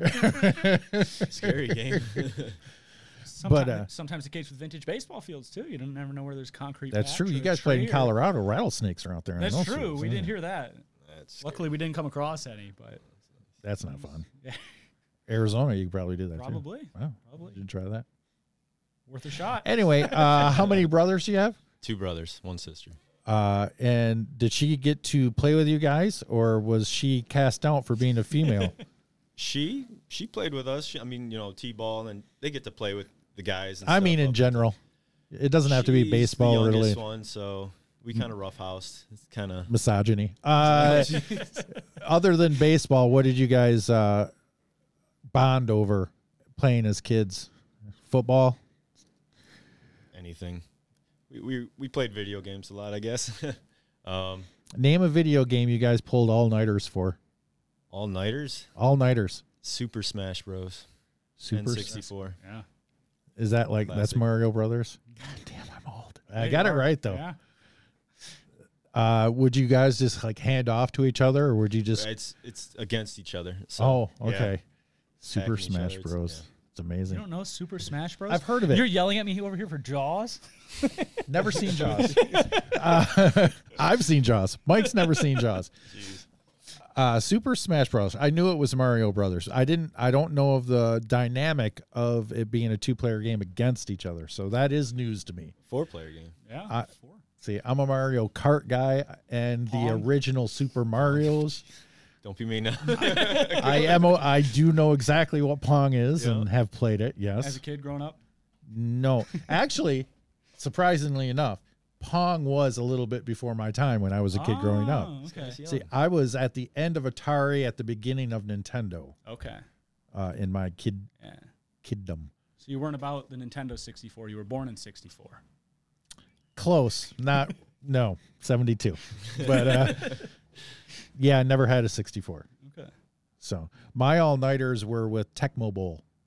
Speaker 3: Scary game.
Speaker 2: Sometimes,
Speaker 1: uh,
Speaker 2: sometimes the case with vintage baseball fields too. You don't never know where there's concrete.
Speaker 1: That's
Speaker 2: patch
Speaker 1: true.
Speaker 2: or
Speaker 1: You
Speaker 2: a
Speaker 1: guys played in
Speaker 2: tree or-
Speaker 1: Colorado. Rattlesnakes are out there. in
Speaker 2: That's
Speaker 1: those
Speaker 2: true.
Speaker 1: fields,
Speaker 2: We
Speaker 1: yeah.
Speaker 2: didn't hear that.
Speaker 3: That's
Speaker 2: Luckily, we didn't come across any, but
Speaker 1: That's not fun.
Speaker 2: Yeah.
Speaker 1: Arizona, you could probably do that
Speaker 2: probably,
Speaker 1: too. Wow,
Speaker 2: probably
Speaker 1: did you try that?
Speaker 2: worth a shot.
Speaker 1: Anyway, uh, how many brothers do you have?
Speaker 3: two brothers, one sister.
Speaker 1: Uh, and did she get to play with you guys, or was she cast out for being a female?
Speaker 3: She she played with us. She, I mean, you know, t-ball, and they get to play with the guys. And
Speaker 1: I
Speaker 3: stuff
Speaker 1: mean, in
Speaker 3: up
Speaker 1: general, it doesn't have to be
Speaker 3: She's
Speaker 1: baseball
Speaker 3: the youngest
Speaker 1: related.
Speaker 3: one, so we kind of roughhoused. It's kind of
Speaker 1: Misogyny. Uh, other than baseball, what did you guys uh, bond over playing as kids? Football.
Speaker 3: anything. We, we we played video games a lot, I guess. um,
Speaker 1: Name a video game you guys pulled all nighters for.
Speaker 3: all nighters.
Speaker 1: All nighters.
Speaker 3: Super Smash Bros.
Speaker 1: Super.
Speaker 3: N sixty-four.
Speaker 2: Yeah,
Speaker 1: Is that like that's
Speaker 3: Classic.
Speaker 1: Mario Brothers? God damn, I'm old. I
Speaker 2: There
Speaker 1: got
Speaker 2: you
Speaker 1: it
Speaker 2: are.
Speaker 1: right though.
Speaker 2: Yeah.
Speaker 1: Uh, would you guys just like hand off to each other, or would you just?
Speaker 3: It's it's against each other. So,
Speaker 1: Oh,
Speaker 3: yeah.
Speaker 1: okay. Super
Speaker 3: Attacking each
Speaker 1: Smash
Speaker 3: other, it's-
Speaker 1: Bros.
Speaker 3: yeah.
Speaker 1: It's amazing.
Speaker 2: You don't know Super Smash Bros?
Speaker 1: I've heard of it.
Speaker 2: You're yelling at me over here for Jaws?
Speaker 1: Never seen Jaws. uh, I've seen Jaws. Mike's never seen Jaws.
Speaker 3: Jeez.
Speaker 1: Uh, Super Smash Bros. I knew it was Mario Brothers. I didn't. I don't know of the dynamic of it being a two-player game against each other. So that is news to me.
Speaker 3: Four player game.
Speaker 2: Yeah.
Speaker 1: I-
Speaker 2: four.
Speaker 1: See, I'm a Mario Kart guy, and the
Speaker 2: Pong.
Speaker 1: original Super Mario's.
Speaker 3: Don't be mean now.
Speaker 1: I am. a- I do know exactly what Pong is and
Speaker 3: Yeah.
Speaker 1: have played it. Yes.
Speaker 2: As a kid growing up?
Speaker 1: No, actually, surprisingly enough, Pong was a little bit before my time when I was a kid growing up.
Speaker 2: Oh, okay.
Speaker 1: See, I was at the end of Atari, at the beginning of Nintendo,
Speaker 2: Okay.
Speaker 1: uh, in my kid
Speaker 2: Yeah.
Speaker 1: kiddom.
Speaker 2: So you weren't about the Nintendo sixty-four. You were born in sixty-four.
Speaker 1: Close, not no seventy-two, but uh, yeah, I never had a sixty-four.
Speaker 2: Okay.
Speaker 1: So my all nighters were with Tecmo Bowl.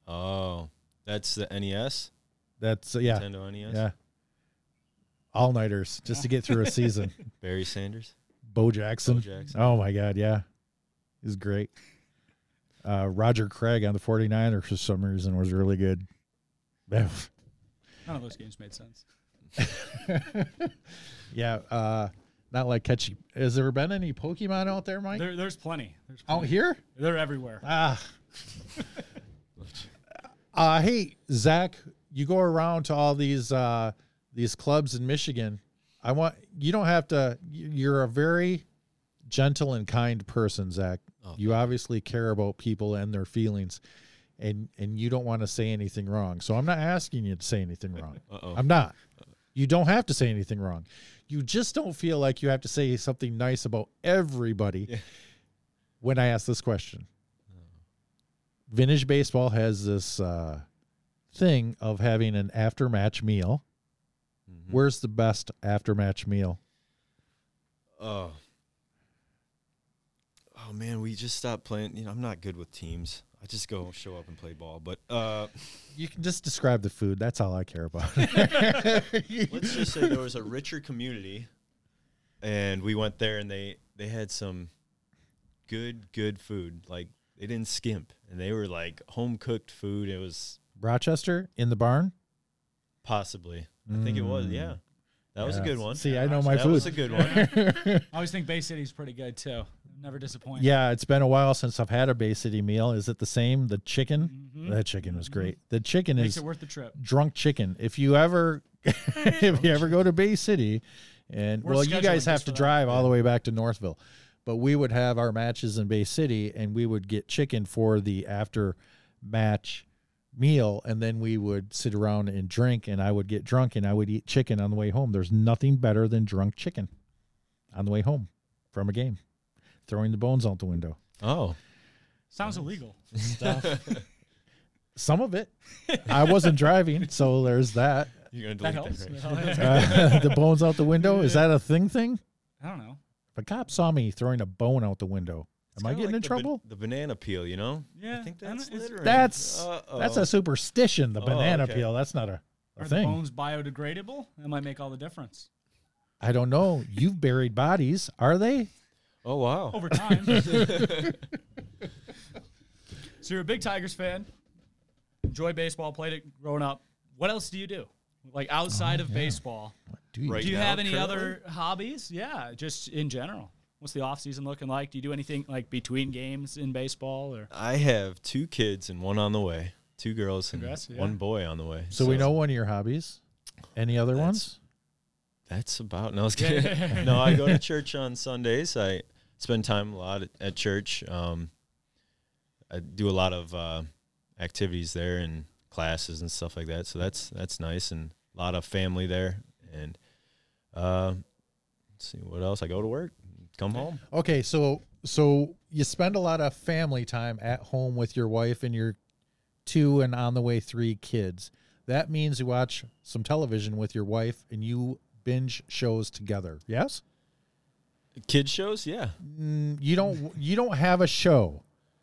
Speaker 3: Oh, that's the N E S?
Speaker 1: That's uh, yeah,
Speaker 3: Nintendo N E S?
Speaker 1: yeah. All nighters just to get through a season.
Speaker 3: Barry Sanders?
Speaker 1: Bo Jackson.
Speaker 3: Bo Jackson.
Speaker 1: Oh my God, yeah, he's great. Uh, Roger Craig on the 49ers for some reason was really good.
Speaker 2: None of those games made sense.
Speaker 1: Yeah, uh, not like catchy. Has there been any Pokemon out there, Mike?
Speaker 2: There, there's plenty. There's
Speaker 1: Out
Speaker 2: plenty.
Speaker 1: here?
Speaker 2: They're everywhere.
Speaker 1: Ah. uh, hey, Zach, you go around to all these uh, these clubs in Michigan. I want you don't have to. You're a very gentle and kind person, Zach.
Speaker 3: Oh,
Speaker 1: you obviously care about people and their feelings, and and you don't want to say anything wrong. So I'm not asking you to say anything wrong.
Speaker 3: Uh-oh.
Speaker 1: I'm not. You don't have to say anything wrong. You just don't feel like you have to say something nice about everybody.
Speaker 3: Yeah.
Speaker 1: When I ask this question. Vintage Baseball has this uh, thing of having an after-match meal.
Speaker 3: Mhm.
Speaker 1: Where's the best after-match meal?
Speaker 3: Oh. Oh, man, we just stopped playing. You know, I'm not good with teams. I just go show up and play ball. But uh,
Speaker 1: You can just describe the food. That's all I care about.
Speaker 3: let's just say there was a richer community, and we went there, and they, they had some good, good food. Like, they didn't skimp, and they were, like, home-cooked food. It was
Speaker 1: Rochester in the barn?
Speaker 3: possibly. I think it was,
Speaker 1: Mm.
Speaker 3: yeah. That was a
Speaker 1: Yeah.
Speaker 3: good one.
Speaker 1: See, I know my
Speaker 3: that
Speaker 1: food.
Speaker 3: was a good one.
Speaker 2: I always think Bay City's pretty good too. Never disappoint.
Speaker 1: Yeah, it's been a while since I've had a Bay City meal. Is it the same? The chicken?
Speaker 2: Mhm.
Speaker 1: That chicken was great. The chicken
Speaker 2: Makes
Speaker 1: is
Speaker 2: it worth the trip.
Speaker 1: drunk chicken. If you ever if you ever go to Bay City, and
Speaker 2: We're
Speaker 1: well, you guys
Speaker 2: scheduling
Speaker 1: have
Speaker 2: just
Speaker 1: to
Speaker 2: for that.
Speaker 1: drive all the way back to Northville, but we would have our matches in Bay City, and we would get chicken for the after match meal, and then we would sit around and drink, and I would get drunk, and I would eat chicken on the way home. There's nothing better than drunk chicken on the way home from a game, throwing the bones out the window.
Speaker 3: Oh.
Speaker 2: Sounds illegal.
Speaker 1: Some of it. I wasn't driving, so there's that.
Speaker 3: You're going to
Speaker 2: That
Speaker 3: delete
Speaker 2: helps.
Speaker 3: that, right?
Speaker 2: That helps.
Speaker 1: Uh, the bones out the window, is that a thing thing?
Speaker 2: I don't know.
Speaker 1: If a cop saw me throwing a bone out the window,
Speaker 3: It's
Speaker 1: am I
Speaker 3: kinda
Speaker 1: getting
Speaker 3: like
Speaker 1: in
Speaker 3: the
Speaker 1: trouble?
Speaker 3: Ba- the banana peel, you know?
Speaker 2: Yeah,
Speaker 3: I think
Speaker 2: I don't-
Speaker 3: that's
Speaker 2: it's-
Speaker 3: littering.
Speaker 1: That's
Speaker 3: Uh-oh.
Speaker 1: that's a superstition. The
Speaker 3: Oh,
Speaker 1: banana
Speaker 3: okay.
Speaker 1: peel. That's not a, a
Speaker 2: Are the
Speaker 1: thing.
Speaker 2: bones biodegradable? That might make all the difference.
Speaker 1: I don't know. You've buried bodies. Are they?
Speaker 3: Oh, wow.
Speaker 2: Over time. So you're a big Tigers fan. Enjoy baseball. Played it growing up. What else do you do? Like outside of
Speaker 1: yeah.
Speaker 2: baseball,
Speaker 1: Do you?
Speaker 3: Right.
Speaker 2: do you
Speaker 3: now,
Speaker 2: have any
Speaker 3: currently?
Speaker 2: other hobbies? Yeah, just in general. What's the off season looking like? Do you do anything like between games in baseball or?
Speaker 3: I have two kids and one on the way. Two girls and
Speaker 2: Congrats, yeah.
Speaker 3: one boy on the way.
Speaker 1: So, we know one of your hobbies. Any other
Speaker 3: That's-
Speaker 1: ones?
Speaker 3: That's about. No, I was kidding. No, I go to church on Sundays. I spend time a lot at, at church. Um, I do a lot of uh, activities there and classes and stuff like that. So that's that's nice, and a lot of family there. And uh, let's see what else. I go to work, come home.
Speaker 1: Okay, so so you spend a lot of family time at home with your wife and your two and on the way three kids. That means you watch some television with your wife and you binge shows together. Yes?
Speaker 3: Kid shows, yeah.
Speaker 1: Mm, you don't you don't have a show.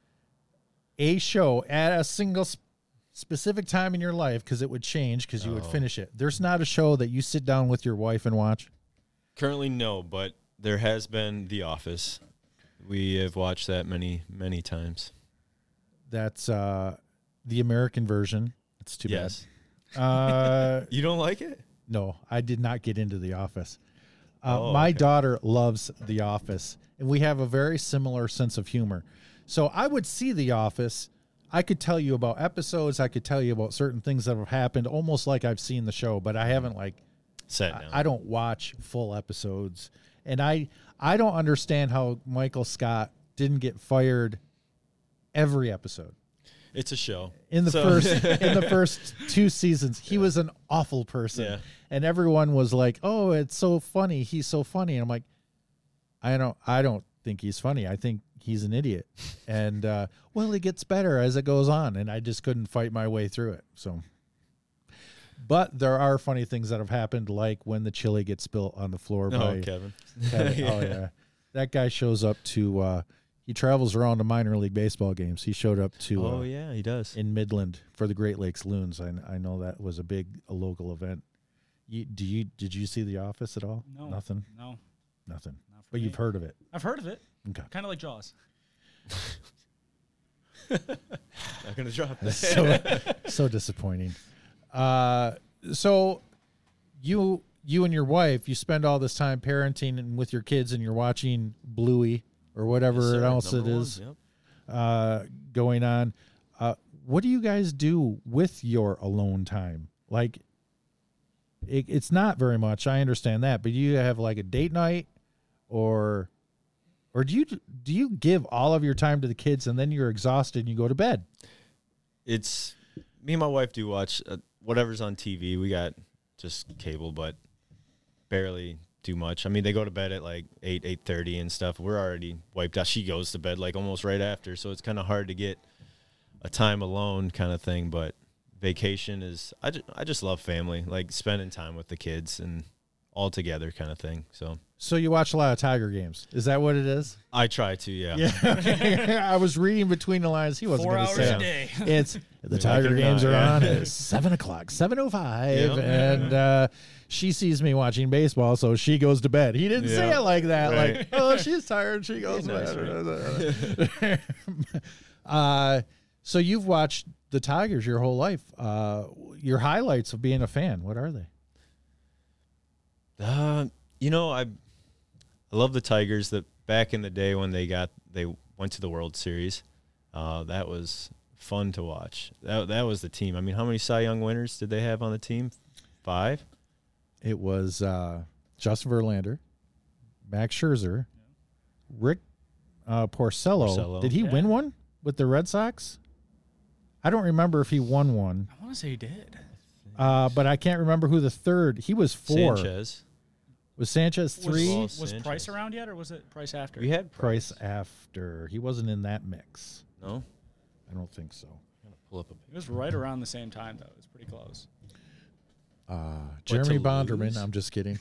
Speaker 1: A show at a single sp- specific time in your life, because it would change because you would
Speaker 3: Oh.
Speaker 1: finish it. There's not a show that you sit down with your wife and watch.
Speaker 3: Currently, no, but there has been The Office. We have watched that many, many times.
Speaker 1: That's uh, the American version. It's too
Speaker 3: Yes.
Speaker 1: bad. Uh,
Speaker 3: You don't like it?
Speaker 1: no, I did not get into The Office. Uh,
Speaker 3: Oh,
Speaker 1: my
Speaker 3: okay.
Speaker 1: daughter loves The Office, and we have a very similar sense of humor. So I would see The Office. I could tell you about episodes. I could tell you about certain things that have happened, almost like I've seen the show, but I haven't like
Speaker 3: Sat
Speaker 1: I,
Speaker 3: down.
Speaker 1: I don't watch full episodes, and I I don't understand how Michael Scott didn't get fired every episode.
Speaker 3: It's a show.
Speaker 1: In the
Speaker 3: So-
Speaker 1: first in the first two seasons, he was an awful person,
Speaker 3: Yeah.
Speaker 1: and everyone was like, "Oh, it's so funny. He's so funny." And I'm like, I don't I don't think he's funny. I think he's an idiot. And uh, well, it gets better as it goes on, and I just couldn't fight my way through it. So, but there are funny things that have happened, like when the chili gets spilt on the floor
Speaker 3: Oh,
Speaker 1: by
Speaker 3: Kevin.
Speaker 1: Kevin. Oh yeah, that guy shows up to uh, he travels around to minor league baseball games. He showed up to
Speaker 3: Oh
Speaker 1: uh,
Speaker 3: yeah, he does.
Speaker 1: in Midland for the Great Lakes Loons. I, I know that was a big a local event. You, do you did you see The Office at all?
Speaker 2: No.
Speaker 1: Nothing.
Speaker 2: No.
Speaker 1: Nothing.
Speaker 2: Not for
Speaker 1: But
Speaker 2: me.
Speaker 1: you've heard of it.
Speaker 2: I've heard of it.
Speaker 1: Okay.
Speaker 2: Kind of like Jaws.
Speaker 3: Not gonna drop that.
Speaker 1: so so disappointing. Uh, so you you and your wife, you spend all this time parenting and with your kids, and you're watching Bluey or whatever
Speaker 3: Yes, sir.
Speaker 1: else
Speaker 3: Number
Speaker 1: it
Speaker 3: one,
Speaker 1: is
Speaker 3: yep.
Speaker 1: uh, going on. Uh, what do you guys do with your alone time? Like, it, it's not very much. I understand that, but you have like a date night, or or do you do you give all of your time to the kids and then you're exhausted and you go to bed?
Speaker 3: It's me and my wife do watch uh, whatever's on T V. We got just cable, but barely do much. I mean, they go to bed at like eight, eight thirty and stuff. We're already wiped out. She goes to bed like almost right after, so it's kind of hard to get a time alone kind of thing. But vacation is, I just, I just love family, like spending time with the kids and all together kind of thing. So
Speaker 1: So you watch a lot of Tiger games. Is that what it is?
Speaker 3: I try to, yeah.
Speaker 1: Yeah. I was reading between the lines. He wasn't
Speaker 2: Four
Speaker 1: going to
Speaker 2: hours
Speaker 1: say
Speaker 2: a
Speaker 1: it.
Speaker 2: day.
Speaker 1: It's the
Speaker 3: Like
Speaker 1: Tiger
Speaker 3: it or
Speaker 1: games
Speaker 3: not,
Speaker 1: are
Speaker 3: yeah.
Speaker 1: on at seven o'clock, seven oh five,
Speaker 3: Yeah.
Speaker 1: and uh, she sees me watching baseball, so she goes to bed. He didn't say
Speaker 3: Yeah.
Speaker 1: it like that.
Speaker 3: Right.
Speaker 1: Like, oh, she's tired. She goes
Speaker 3: Nice,
Speaker 1: to bed. uh, so you've watched the Tigers your whole life. Uh, your highlights of being a fan, what are they?
Speaker 3: Uh, you know, I I love the Tigers. That back in the day when they got they went to the World Series, uh, that was fun to watch. That that was the team. I mean, how many Cy Young winners did they have on the team? Five.
Speaker 1: It was uh, Justin Verlander, Max Scherzer, Rick uh, Porcello.
Speaker 3: Porcello.
Speaker 1: Did he
Speaker 2: Yeah.
Speaker 1: win one with the Red Sox? I don't remember if he won one,
Speaker 2: I want to say he did.
Speaker 1: uh, but I can't remember who the third. He was four.
Speaker 3: Sanchez.
Speaker 1: Was Sanchez three?
Speaker 3: Well,
Speaker 2: Was, was
Speaker 3: Sanchez.
Speaker 2: Price around yet, or was it Price after?
Speaker 3: We had
Speaker 1: Price after. He wasn't in that mix.
Speaker 3: No.
Speaker 1: I don't think so.
Speaker 3: Pull up a
Speaker 2: It was right around the same time, though. It was pretty close.
Speaker 1: Uh, Jeremy
Speaker 3: to
Speaker 1: Bonderman.
Speaker 3: lose?
Speaker 1: I'm just kidding.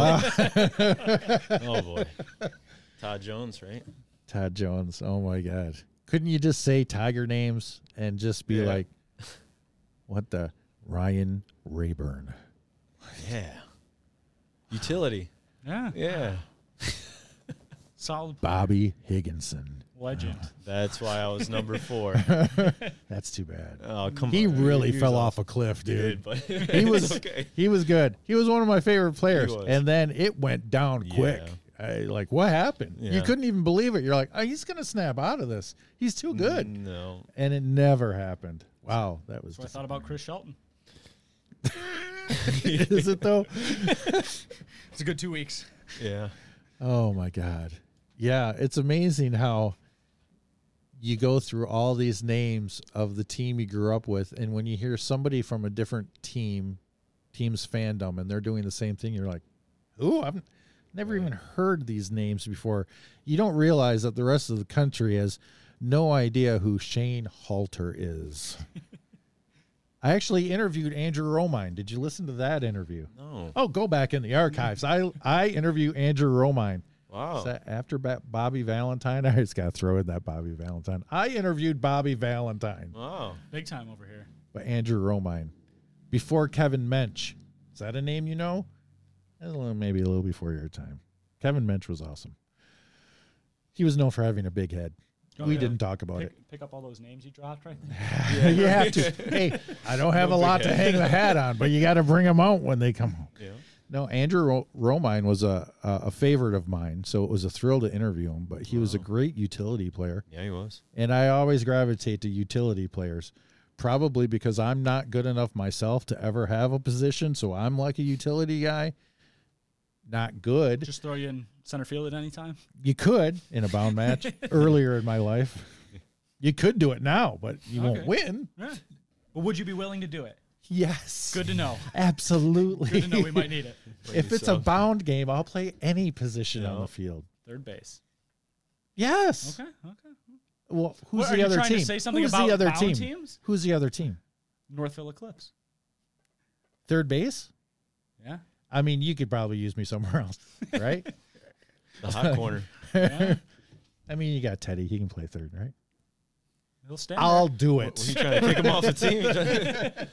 Speaker 3: Oh boy. Todd Jones, right?
Speaker 1: Todd Jones. Oh my God. Couldn't you just say Tiger names and just be
Speaker 3: Yeah.
Speaker 1: like, what the Ryan Rayburn?
Speaker 3: Yeah. Utility.
Speaker 2: Yeah.
Speaker 3: Yeah.
Speaker 2: Solid player.
Speaker 1: Bobby Higginson.
Speaker 2: Legend.
Speaker 3: That's why I was number four.
Speaker 1: That's too bad.
Speaker 3: Oh, come
Speaker 1: He
Speaker 3: on.
Speaker 1: really
Speaker 3: was
Speaker 1: fell
Speaker 3: all-
Speaker 1: off a cliff,
Speaker 3: He
Speaker 1: dude.
Speaker 3: did, but
Speaker 1: He was
Speaker 3: okay.
Speaker 1: he was good. He was one of my favorite players,
Speaker 3: was.
Speaker 1: and then it went down quick.
Speaker 3: Yeah.
Speaker 1: I, like, what happened? You
Speaker 3: Yeah.
Speaker 1: couldn't even believe it. You're like, oh, he's gonna snap out of this. He's too good,
Speaker 3: No.
Speaker 1: and it never happened. Wow, that was.
Speaker 2: So I thought about Chris Shelton.
Speaker 1: Is it though?
Speaker 2: It's a good two weeks.
Speaker 3: Yeah.
Speaker 1: Oh my God. Yeah, it's amazing how you go through all these names of the team you grew up with, and when you hear somebody from a different team, team's fandom, and they're doing the same thing, you're like, "Ooh, I've never even heard these names before." You don't realize that the rest of the country has no idea who Shane Halter is. I actually interviewed Andrew Romine. Did you listen to that interview?
Speaker 3: No.
Speaker 1: Oh, go back in the archives. I I interview Andrew Romine.
Speaker 3: Wow.
Speaker 1: Is that after ba- Bobby Valentine? I just got to throw in that Bobby Valentine. I interviewed Bobby Valentine
Speaker 3: Wow.
Speaker 1: Mm-hmm.
Speaker 2: Big time over here.
Speaker 1: by Andrew Romine before Kevin Mensch. Is that a name you know? A little- Maybe a little before your time. Kevin Mensch was awesome. He was known for having a big head.
Speaker 2: Oh,
Speaker 1: we
Speaker 2: yeah.
Speaker 1: didn't talk about
Speaker 2: Pick, pick up all those names you dropped right there.
Speaker 1: it. You have to. Hey, I don't have a lot to hang the hat on, but you got to bring them out when they come home.
Speaker 3: Yeah.
Speaker 1: No, Andrew Ro- Romine was a, a a favorite of mine, so it was a thrill to interview him. But he was a
Speaker 3: Wow.
Speaker 1: great utility player,
Speaker 3: Yeah, he was.
Speaker 1: and I always gravitate to utility players, probably because I'm not good enough myself to ever have a position. So I'm like a utility guy, not good.
Speaker 2: Just throw you in center field at any time.
Speaker 1: You could in a bound match earlier in my life. You could do it now, but you won't
Speaker 2: Okay.
Speaker 1: win.
Speaker 2: Yeah. But would you be willing to do it?
Speaker 1: Yes,
Speaker 2: Good to know.
Speaker 1: absolutely.
Speaker 2: Good to know. We might need it.
Speaker 1: If it's a
Speaker 3: So-
Speaker 1: bound game, I'll play any position on
Speaker 3: Yeah.
Speaker 1: the field.
Speaker 2: Third base.
Speaker 1: Yes.
Speaker 2: Okay. Okay.
Speaker 1: Well, who's
Speaker 2: What, are
Speaker 1: the
Speaker 2: you
Speaker 1: other
Speaker 2: trying
Speaker 1: team?
Speaker 2: to say something
Speaker 1: who's
Speaker 2: about
Speaker 1: the other
Speaker 2: bound
Speaker 1: team?
Speaker 2: teams?
Speaker 1: Who's the other team?
Speaker 2: Northville Eclipse.
Speaker 1: Third base?
Speaker 2: Yeah.
Speaker 1: I mean, you could probably use me somewhere else, right?
Speaker 3: The hot corner.
Speaker 2: Yeah.
Speaker 1: I mean, you got Teddy. He can play third, right?
Speaker 2: He'll stand
Speaker 1: I'll
Speaker 2: there.
Speaker 1: do
Speaker 3: Were
Speaker 1: it.
Speaker 3: you trying to kick him off the team?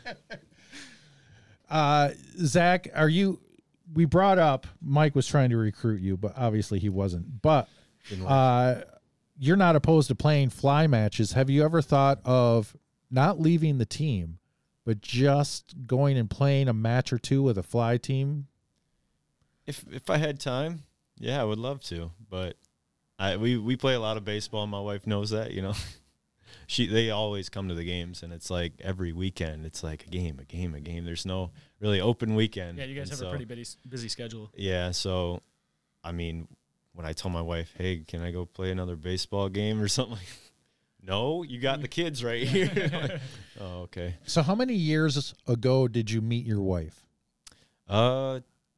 Speaker 1: Uh, Zach, are you? We brought up Mike was trying to recruit you, but obviously he wasn't. But
Speaker 3: Didn't work.
Speaker 1: uh, you're not opposed to playing fly matches. Have you ever thought of not leaving the team, but just going and playing a match or two with a fly team?
Speaker 3: If if I had time, yeah, I would love to. But I we, we play a lot of baseball. My wife knows that, you know. She they always come to the games, and it's like every weekend. It's like a game, a game, a game. There's no really open weekend.
Speaker 2: Yeah, you guys
Speaker 3: And
Speaker 2: have
Speaker 3: so,
Speaker 2: a pretty busy, busy schedule.
Speaker 3: Yeah, so I mean, when I tell my wife, "Hey, can I go play another baseball game or something?" Like, no, you got the kids right here. Like, oh, okay.
Speaker 1: So how many years ago did you meet your wife?
Speaker 3: Uh,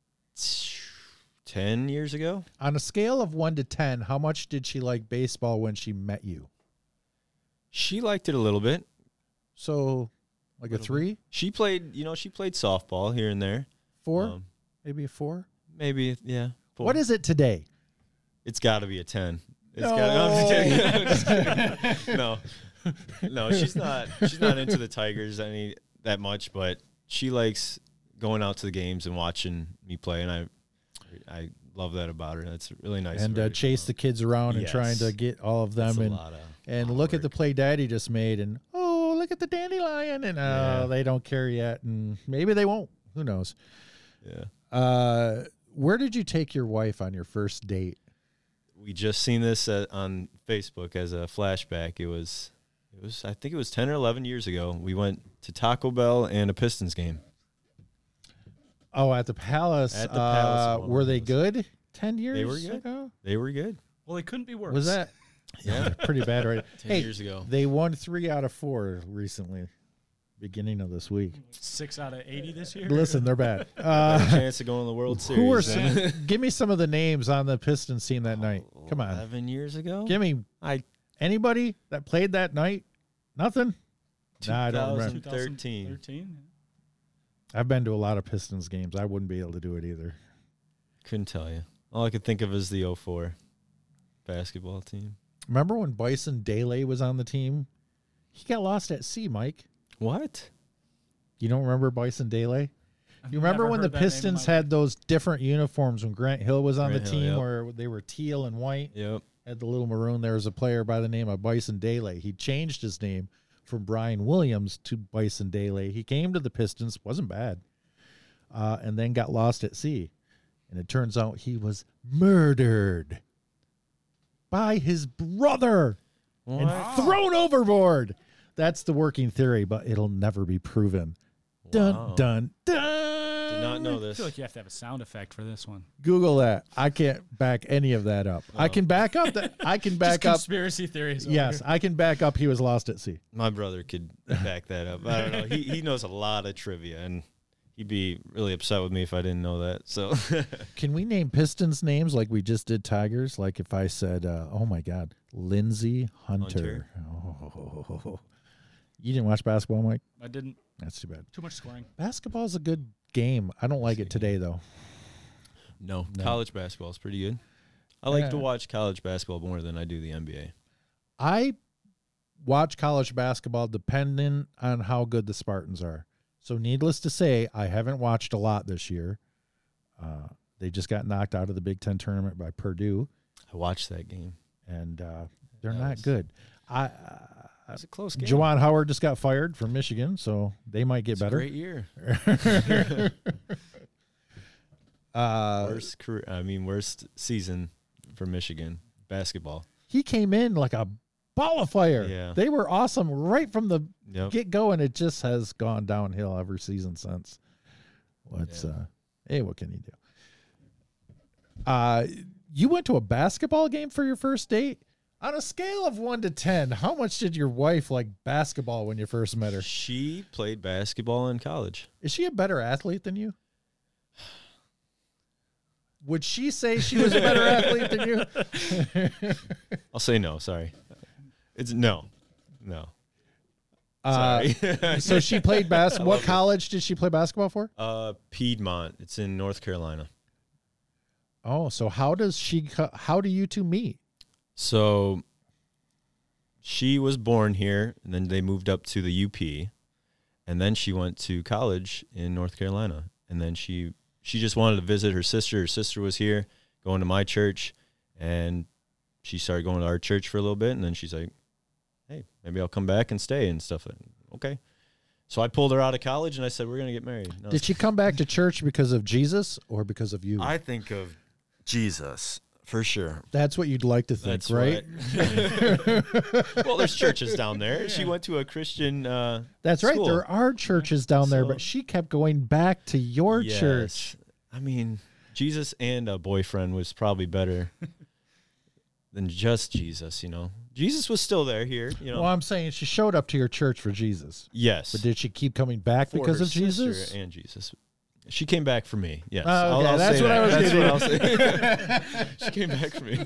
Speaker 3: ten years ago.
Speaker 1: On a scale of one to ten, how much did she like baseball when she met you?
Speaker 3: She liked it a little bit.
Speaker 1: So like a
Speaker 3: Little
Speaker 1: three,
Speaker 3: She played, you know, she played softball here and there.
Speaker 1: four,
Speaker 3: Um,
Speaker 1: maybe a four?
Speaker 3: maybe, yeah. Four.
Speaker 1: What is it today?
Speaker 3: It's got to be a ten. It's
Speaker 1: No.
Speaker 3: gotta, no, I'm just kidding. I'm just kidding. no, no, she's not. She's not into the Tigers any that much, but she likes going out to the games and watching me play, and I, I love that about her. That's really nice.
Speaker 1: And
Speaker 3: of her
Speaker 1: uh,
Speaker 3: to
Speaker 1: chase
Speaker 3: come
Speaker 1: the kids around and
Speaker 3: Yes.
Speaker 1: trying to get all of
Speaker 3: out.
Speaker 1: them
Speaker 3: That's a
Speaker 1: and
Speaker 3: lot of-
Speaker 1: and
Speaker 3: lot of
Speaker 1: look at the
Speaker 3: work.
Speaker 1: play Daddy just made and oh look at the dandelion and uh,
Speaker 3: Yeah.
Speaker 1: they don't care yet and maybe they won't. Who knows?
Speaker 3: Yeah,
Speaker 1: Uh, where did you take your wife on your first date?
Speaker 3: we just seen this uh, on Facebook as a flashback. It was, it was. I think it was ten or eleven years ago. We went to Taco Bell and a Pistons game.
Speaker 1: Oh, at the Palace.
Speaker 3: At the Palace
Speaker 1: Uh,
Speaker 3: of one
Speaker 1: were
Speaker 3: of
Speaker 1: they
Speaker 3: those.
Speaker 1: good? Ten years
Speaker 3: They were good.
Speaker 1: ago?
Speaker 3: They were good.
Speaker 2: Well, it couldn't be worse.
Speaker 1: Was that? Yeah, pretty bad, right?
Speaker 3: Ten
Speaker 1: Hey,
Speaker 3: years ago.
Speaker 1: they won three out of four recently, beginning of this week.
Speaker 2: six out of eighty this year?
Speaker 1: Listen, they're bad.
Speaker 3: Had
Speaker 1: Uh,
Speaker 3: a chance to go in the World Series.
Speaker 1: who were
Speaker 3: man.
Speaker 1: some, give me some of the names on the Pistons team that night. Come on,
Speaker 3: Eleven years ago.
Speaker 1: give me
Speaker 3: I
Speaker 1: anybody that played that night. Nothing. Nah, I don't remember.
Speaker 3: thirteen.
Speaker 2: thirteen.
Speaker 1: I've been to a lot of Pistons games. I wouldn't be able to do it either.
Speaker 3: Couldn't tell you. All I could think of is the oh four basketball team.
Speaker 1: Remember when Bison Dele was on the team? He got lost at sea, Mike.
Speaker 3: What?
Speaker 1: You don't remember Bison Dele? You remember when the Pistons had those different uniforms when Grant Hill was on
Speaker 3: Grant
Speaker 1: the
Speaker 3: Hill,
Speaker 1: team
Speaker 3: yep.
Speaker 1: where they were teal and white,
Speaker 3: Yep.
Speaker 1: had the little maroon? There was a player by the name of Bison Dele. He changed his name from Brian Williams to Bison Dele. He came to the Pistons, wasn't bad, uh, and then got lost at sea. And it turns out he was murdered by his brother and
Speaker 3: What?
Speaker 1: thrown overboard. That's the working theory, but it'll never be proven. Dun,
Speaker 3: Wow.
Speaker 1: dun, dun.
Speaker 3: Did not know
Speaker 2: I
Speaker 3: this.
Speaker 2: feel like you have to have a sound effect for this one.
Speaker 1: Google that. I can't back any of that up. I
Speaker 3: Oh.
Speaker 1: can back up that. I can back
Speaker 2: Just
Speaker 1: up.
Speaker 2: conspiracy theories. over
Speaker 1: Yes,
Speaker 2: here.
Speaker 1: I can back up. He was lost at sea.
Speaker 3: My brother could back that up. I don't know. He he knows a lot of trivia, and he'd be really upset with me if I didn't know that. So
Speaker 1: Can we name Pistons names like we just did Tigers? Like if I said, uh, "Oh my God, Lindsey Hunter." Oh. You didn't watch basketball, Mike?
Speaker 2: I didn't.
Speaker 1: That's too bad.
Speaker 2: Too much scoring.
Speaker 1: Basketball's a good game. I don't like it today though.
Speaker 3: no,
Speaker 1: No.
Speaker 3: college basketball is pretty good. I like to
Speaker 1: Yeah.
Speaker 3: watch college basketball more than I do the N B A.
Speaker 1: I watch college basketball depending on how good the Spartans are. So needless to say, I haven't watched a lot this year. Uh, they just got knocked out of the Big Ten tournament by Purdue,
Speaker 3: I watched that game.
Speaker 1: and uh, they're
Speaker 3: That
Speaker 1: not
Speaker 3: was-
Speaker 1: good. I uh,
Speaker 3: It was a close game.
Speaker 1: Juwan Howard just got fired from Michigan, so they might get
Speaker 3: It's a
Speaker 1: better.
Speaker 3: Great year.
Speaker 1: uh,
Speaker 3: worst career. I mean, worst season for Michigan basketball.
Speaker 1: he came in like a ball of fire.
Speaker 3: Yeah.
Speaker 1: They were awesome right from the
Speaker 3: Yep.
Speaker 1: get go, and it just has gone downhill every season since. What's
Speaker 3: Yeah.
Speaker 1: uh hey, what can you do? Uh you went to a basketball game for your first date? On a scale of one to ten, how much did your wife like basketball when you first met her?
Speaker 3: She played basketball in college.
Speaker 1: Is she a better athlete than you? Would she say she was a better athlete than you?
Speaker 3: I'll say no. Sorry. It's no, no.
Speaker 1: Uh,
Speaker 3: Sorry.
Speaker 1: so she played basketball. What college did she play basketball for?
Speaker 3: uh, Piedmont. It's in North Carolina.
Speaker 1: Oh, so how does she? co- How do you two meet?
Speaker 3: So she was born here, and then they moved up to the U P, and then she went to college in North Carolina, and then she she just wanted to visit her sister. Her sister was here, going to my church, and she started going to our church for a little bit, and then she's like, hey, maybe I'll come back and stay and stuff. Okay. So I pulled her out of college, and I said, we're going to get married. No.
Speaker 1: Did she come back to church because of Jesus or because of you?
Speaker 3: I think of Jesus, for sure.
Speaker 1: That's what you'd like to think,
Speaker 3: That's
Speaker 1: right?
Speaker 3: right. Well, there's churches down there. Yeah. She went to a Christian uh,
Speaker 1: That's right.
Speaker 3: school.
Speaker 1: There are churches down there,
Speaker 3: So-
Speaker 1: but she kept going back to your
Speaker 3: Yes.
Speaker 1: church.
Speaker 3: I mean, Jesus and a boyfriend was probably better than just Jesus, you know. Jesus was still there here, you know.
Speaker 1: Well, I'm saying she showed up to your church for Jesus.
Speaker 3: Yes.
Speaker 1: But did she keep coming back
Speaker 3: For
Speaker 1: because
Speaker 3: her
Speaker 1: of Jesus?
Speaker 3: sister and Jesus. She came back for me. Yes.
Speaker 1: Oh,
Speaker 3: I'll-
Speaker 1: okay.
Speaker 3: I'll
Speaker 1: That's
Speaker 3: say
Speaker 1: what I
Speaker 3: that.
Speaker 1: was
Speaker 3: That's
Speaker 1: getting
Speaker 3: what I'll say. She came back for me.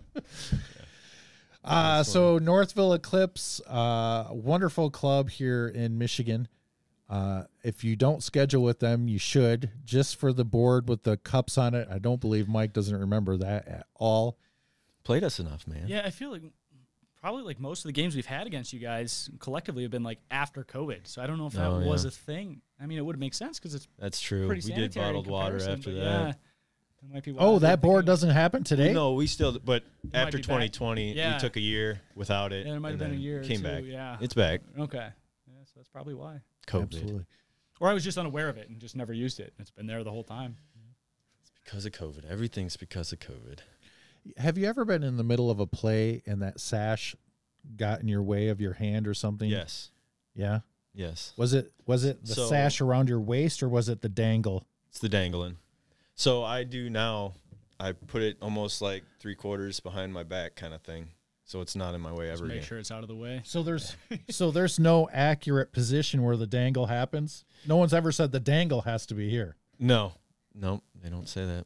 Speaker 1: Uh, so Northville Eclipse, uh, wonderful club here in Michigan. Uh, if you don't schedule with them, you should, just for the board with the cups on it. I don't believe Mike doesn't remember that at all.
Speaker 3: Played us enough, man.
Speaker 2: Yeah, I feel like probably like most of the games we've had against you guys collectively have been like after COVID. So I don't know if that
Speaker 3: Oh,
Speaker 2: was
Speaker 3: yeah.
Speaker 2: a thing. I mean, it would make sense because it's
Speaker 3: That's true.
Speaker 2: pretty
Speaker 3: We did
Speaker 2: sanitary in
Speaker 3: bottled water
Speaker 2: comparison,
Speaker 3: after
Speaker 2: but
Speaker 3: that.
Speaker 2: Yeah, that might be why I
Speaker 1: Oh,
Speaker 2: didn't
Speaker 1: that
Speaker 2: think
Speaker 1: board
Speaker 2: of-
Speaker 1: doesn't happen today?
Speaker 3: No, we still, but
Speaker 2: might
Speaker 3: after
Speaker 2: be back.
Speaker 3: twenty twenty,
Speaker 2: Yeah.
Speaker 3: we took a year without it.
Speaker 2: Yeah, it might have
Speaker 3: and
Speaker 2: been a
Speaker 3: then
Speaker 2: year or
Speaker 3: Came
Speaker 2: two,
Speaker 3: back.
Speaker 2: yeah.
Speaker 3: It's back.
Speaker 2: Okay. Yeah, so that's probably why.
Speaker 3: COVID.
Speaker 1: Absolutely.
Speaker 2: Or I was just unaware of it and just never used it. It's been there the whole time.
Speaker 3: Because of COVID. Everything's because of COVID.
Speaker 1: Have you ever been in the middle of a play and that sash got in your way of your hand or something?
Speaker 3: Yes.
Speaker 1: Yeah.
Speaker 3: Yes.
Speaker 1: Was it was it the
Speaker 3: So-
Speaker 1: sash around your waist or was it the dangle?
Speaker 3: It's the dangling. So I do now, I put it almost like three quarters behind my back kind of thing. So it's not in my way
Speaker 2: Just
Speaker 3: ever
Speaker 2: make
Speaker 3: again.
Speaker 2: sure it's out of the way.
Speaker 1: So there's so there's no accurate position where the dangle happens. No one's ever said the dangle has to be here.
Speaker 3: No. No, they don't say that.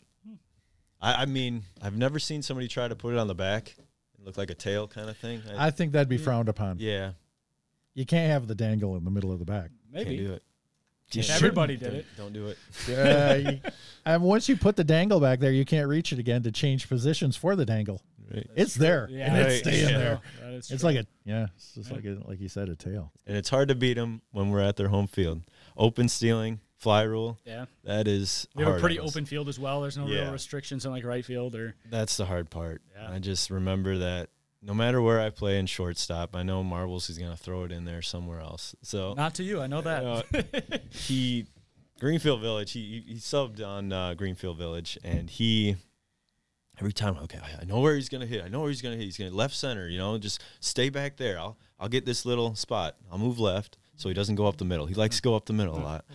Speaker 3: I, I mean, I've never seen somebody try to put it on the back. It look like a tail kind of thing. I,
Speaker 1: I think that'd be frowned upon.
Speaker 3: yeah.
Speaker 1: You can't have the dangle in the middle of the back.
Speaker 2: Maybe.
Speaker 3: Can't do it.
Speaker 1: You
Speaker 2: If
Speaker 1: shouldn't.
Speaker 2: everybody did
Speaker 3: Don't,
Speaker 2: it.
Speaker 3: don't do it.
Speaker 1: Uh, you- and once you put the dangle back there, you can't reach it again to change positions for the dangle.
Speaker 3: Right.
Speaker 1: It's there.
Speaker 2: Yeah,
Speaker 1: and it's
Speaker 3: Right.
Speaker 1: staying
Speaker 3: Yeah.
Speaker 1: there.
Speaker 2: That is
Speaker 1: It's
Speaker 2: true.
Speaker 1: like a yeah. It's just
Speaker 2: Yeah.
Speaker 1: like a, like you said, a tail.
Speaker 3: And it's hard to beat them when we're at their home field. Open stealing, fly rule.
Speaker 2: Yeah.
Speaker 3: That is
Speaker 2: We have a
Speaker 3: hard
Speaker 2: pretty
Speaker 3: on us.
Speaker 2: open field as well. There's no
Speaker 3: Yeah.
Speaker 2: real restrictions on like right field or
Speaker 3: That's the hard part.
Speaker 2: Yeah.
Speaker 3: I just remember that no matter where I play in shortstop, I know Marbles is going to throw it in there somewhere else. So
Speaker 2: not to you. I know that.
Speaker 3: Uh, he Greenfield Village. He he subbed on uh, Greenfield Village, and he every time okay, I- I know where he's gonna hit. I know where he's gonna hit. He's gonna left center. You know, just stay back there. I'll I'll get this little spot. I'll move left so he doesn't go up the middle. He likes to go up the middle a lot.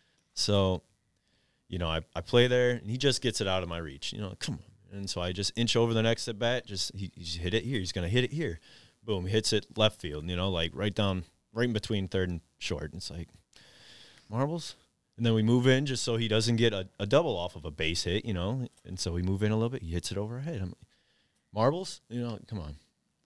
Speaker 3: So, you know, I I play there, and he just gets it out of my reach. You know, come on. And so I just inch over the next at bat. Just he, he just hit it here. He's gonna hit it here. Boom, he hits it left field. You know, like right down, right in between third and short. And it's like Marbles. And then we move in just so he doesn't get a, a double off of a base hit, you know. And so we move in a little bit. He hits it overhead. I'm like, Marbles, you know, come on.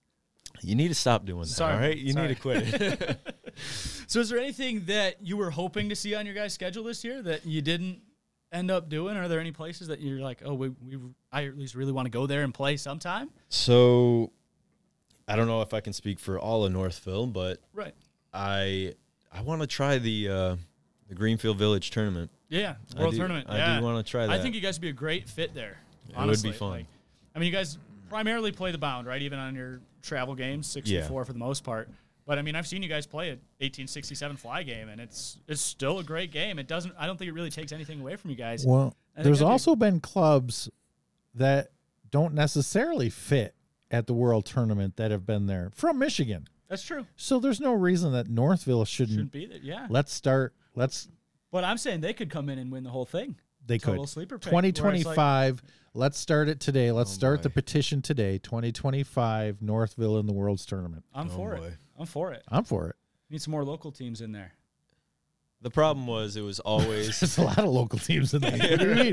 Speaker 3: You need to stop doing that,
Speaker 2: Sorry.
Speaker 3: all right? You
Speaker 2: Sorry.
Speaker 3: need to quit it.
Speaker 2: So is there anything that you were hoping to see on your guys' schedule this year that you didn't end up doing? Are there any places that you're like, oh, we, we I at least really want to go there and play sometime?
Speaker 3: So I don't know if I can speak for all of Northville, but
Speaker 2: Right.
Speaker 3: I I want to try the uh, the Greenfield Village tournament.
Speaker 2: Yeah.
Speaker 3: I
Speaker 2: World
Speaker 3: do-
Speaker 2: tournament.
Speaker 3: I
Speaker 2: yeah.
Speaker 3: do want to try that.
Speaker 2: I think you guys would be a great fit there.
Speaker 3: It would be
Speaker 2: Honestly.
Speaker 3: fun.
Speaker 2: Like, I mean, you guys primarily play the bound, right? Even on your travel games, sixty-four
Speaker 3: Yeah.
Speaker 2: for the most part. But I mean, I've seen you guys play an eighteen sixty-seven fly game, and it's it's still a great game. It doesn't. I don't think it really takes anything away from you guys.
Speaker 1: Well,
Speaker 2: I think
Speaker 1: there's
Speaker 2: that'd be-
Speaker 1: also been clubs that don't necessarily fit at the World Tournament that have been there from Michigan.
Speaker 2: That's true.
Speaker 1: So there's no reason that Northville shouldn't.
Speaker 2: Shouldn't be there. Yeah.
Speaker 1: Let's start. Let's.
Speaker 2: But I'm saying they could come in and win the whole thing.
Speaker 1: They
Speaker 2: Total
Speaker 1: could.
Speaker 2: sleeper pick,
Speaker 1: twenty
Speaker 2: where it's like-
Speaker 1: twenty-five. Let's start it today. Let's
Speaker 3: Oh,
Speaker 1: start
Speaker 3: boy.
Speaker 1: the petition today. twenty twenty-five Northville in the World's Tournament.
Speaker 2: I'm
Speaker 3: Oh,
Speaker 2: for
Speaker 3: boy.
Speaker 2: it. I'm for it.
Speaker 1: I'm for it.
Speaker 2: Need some more local teams in there.
Speaker 3: The problem was it was always
Speaker 1: There's a lot of local teams in there. What do you mean?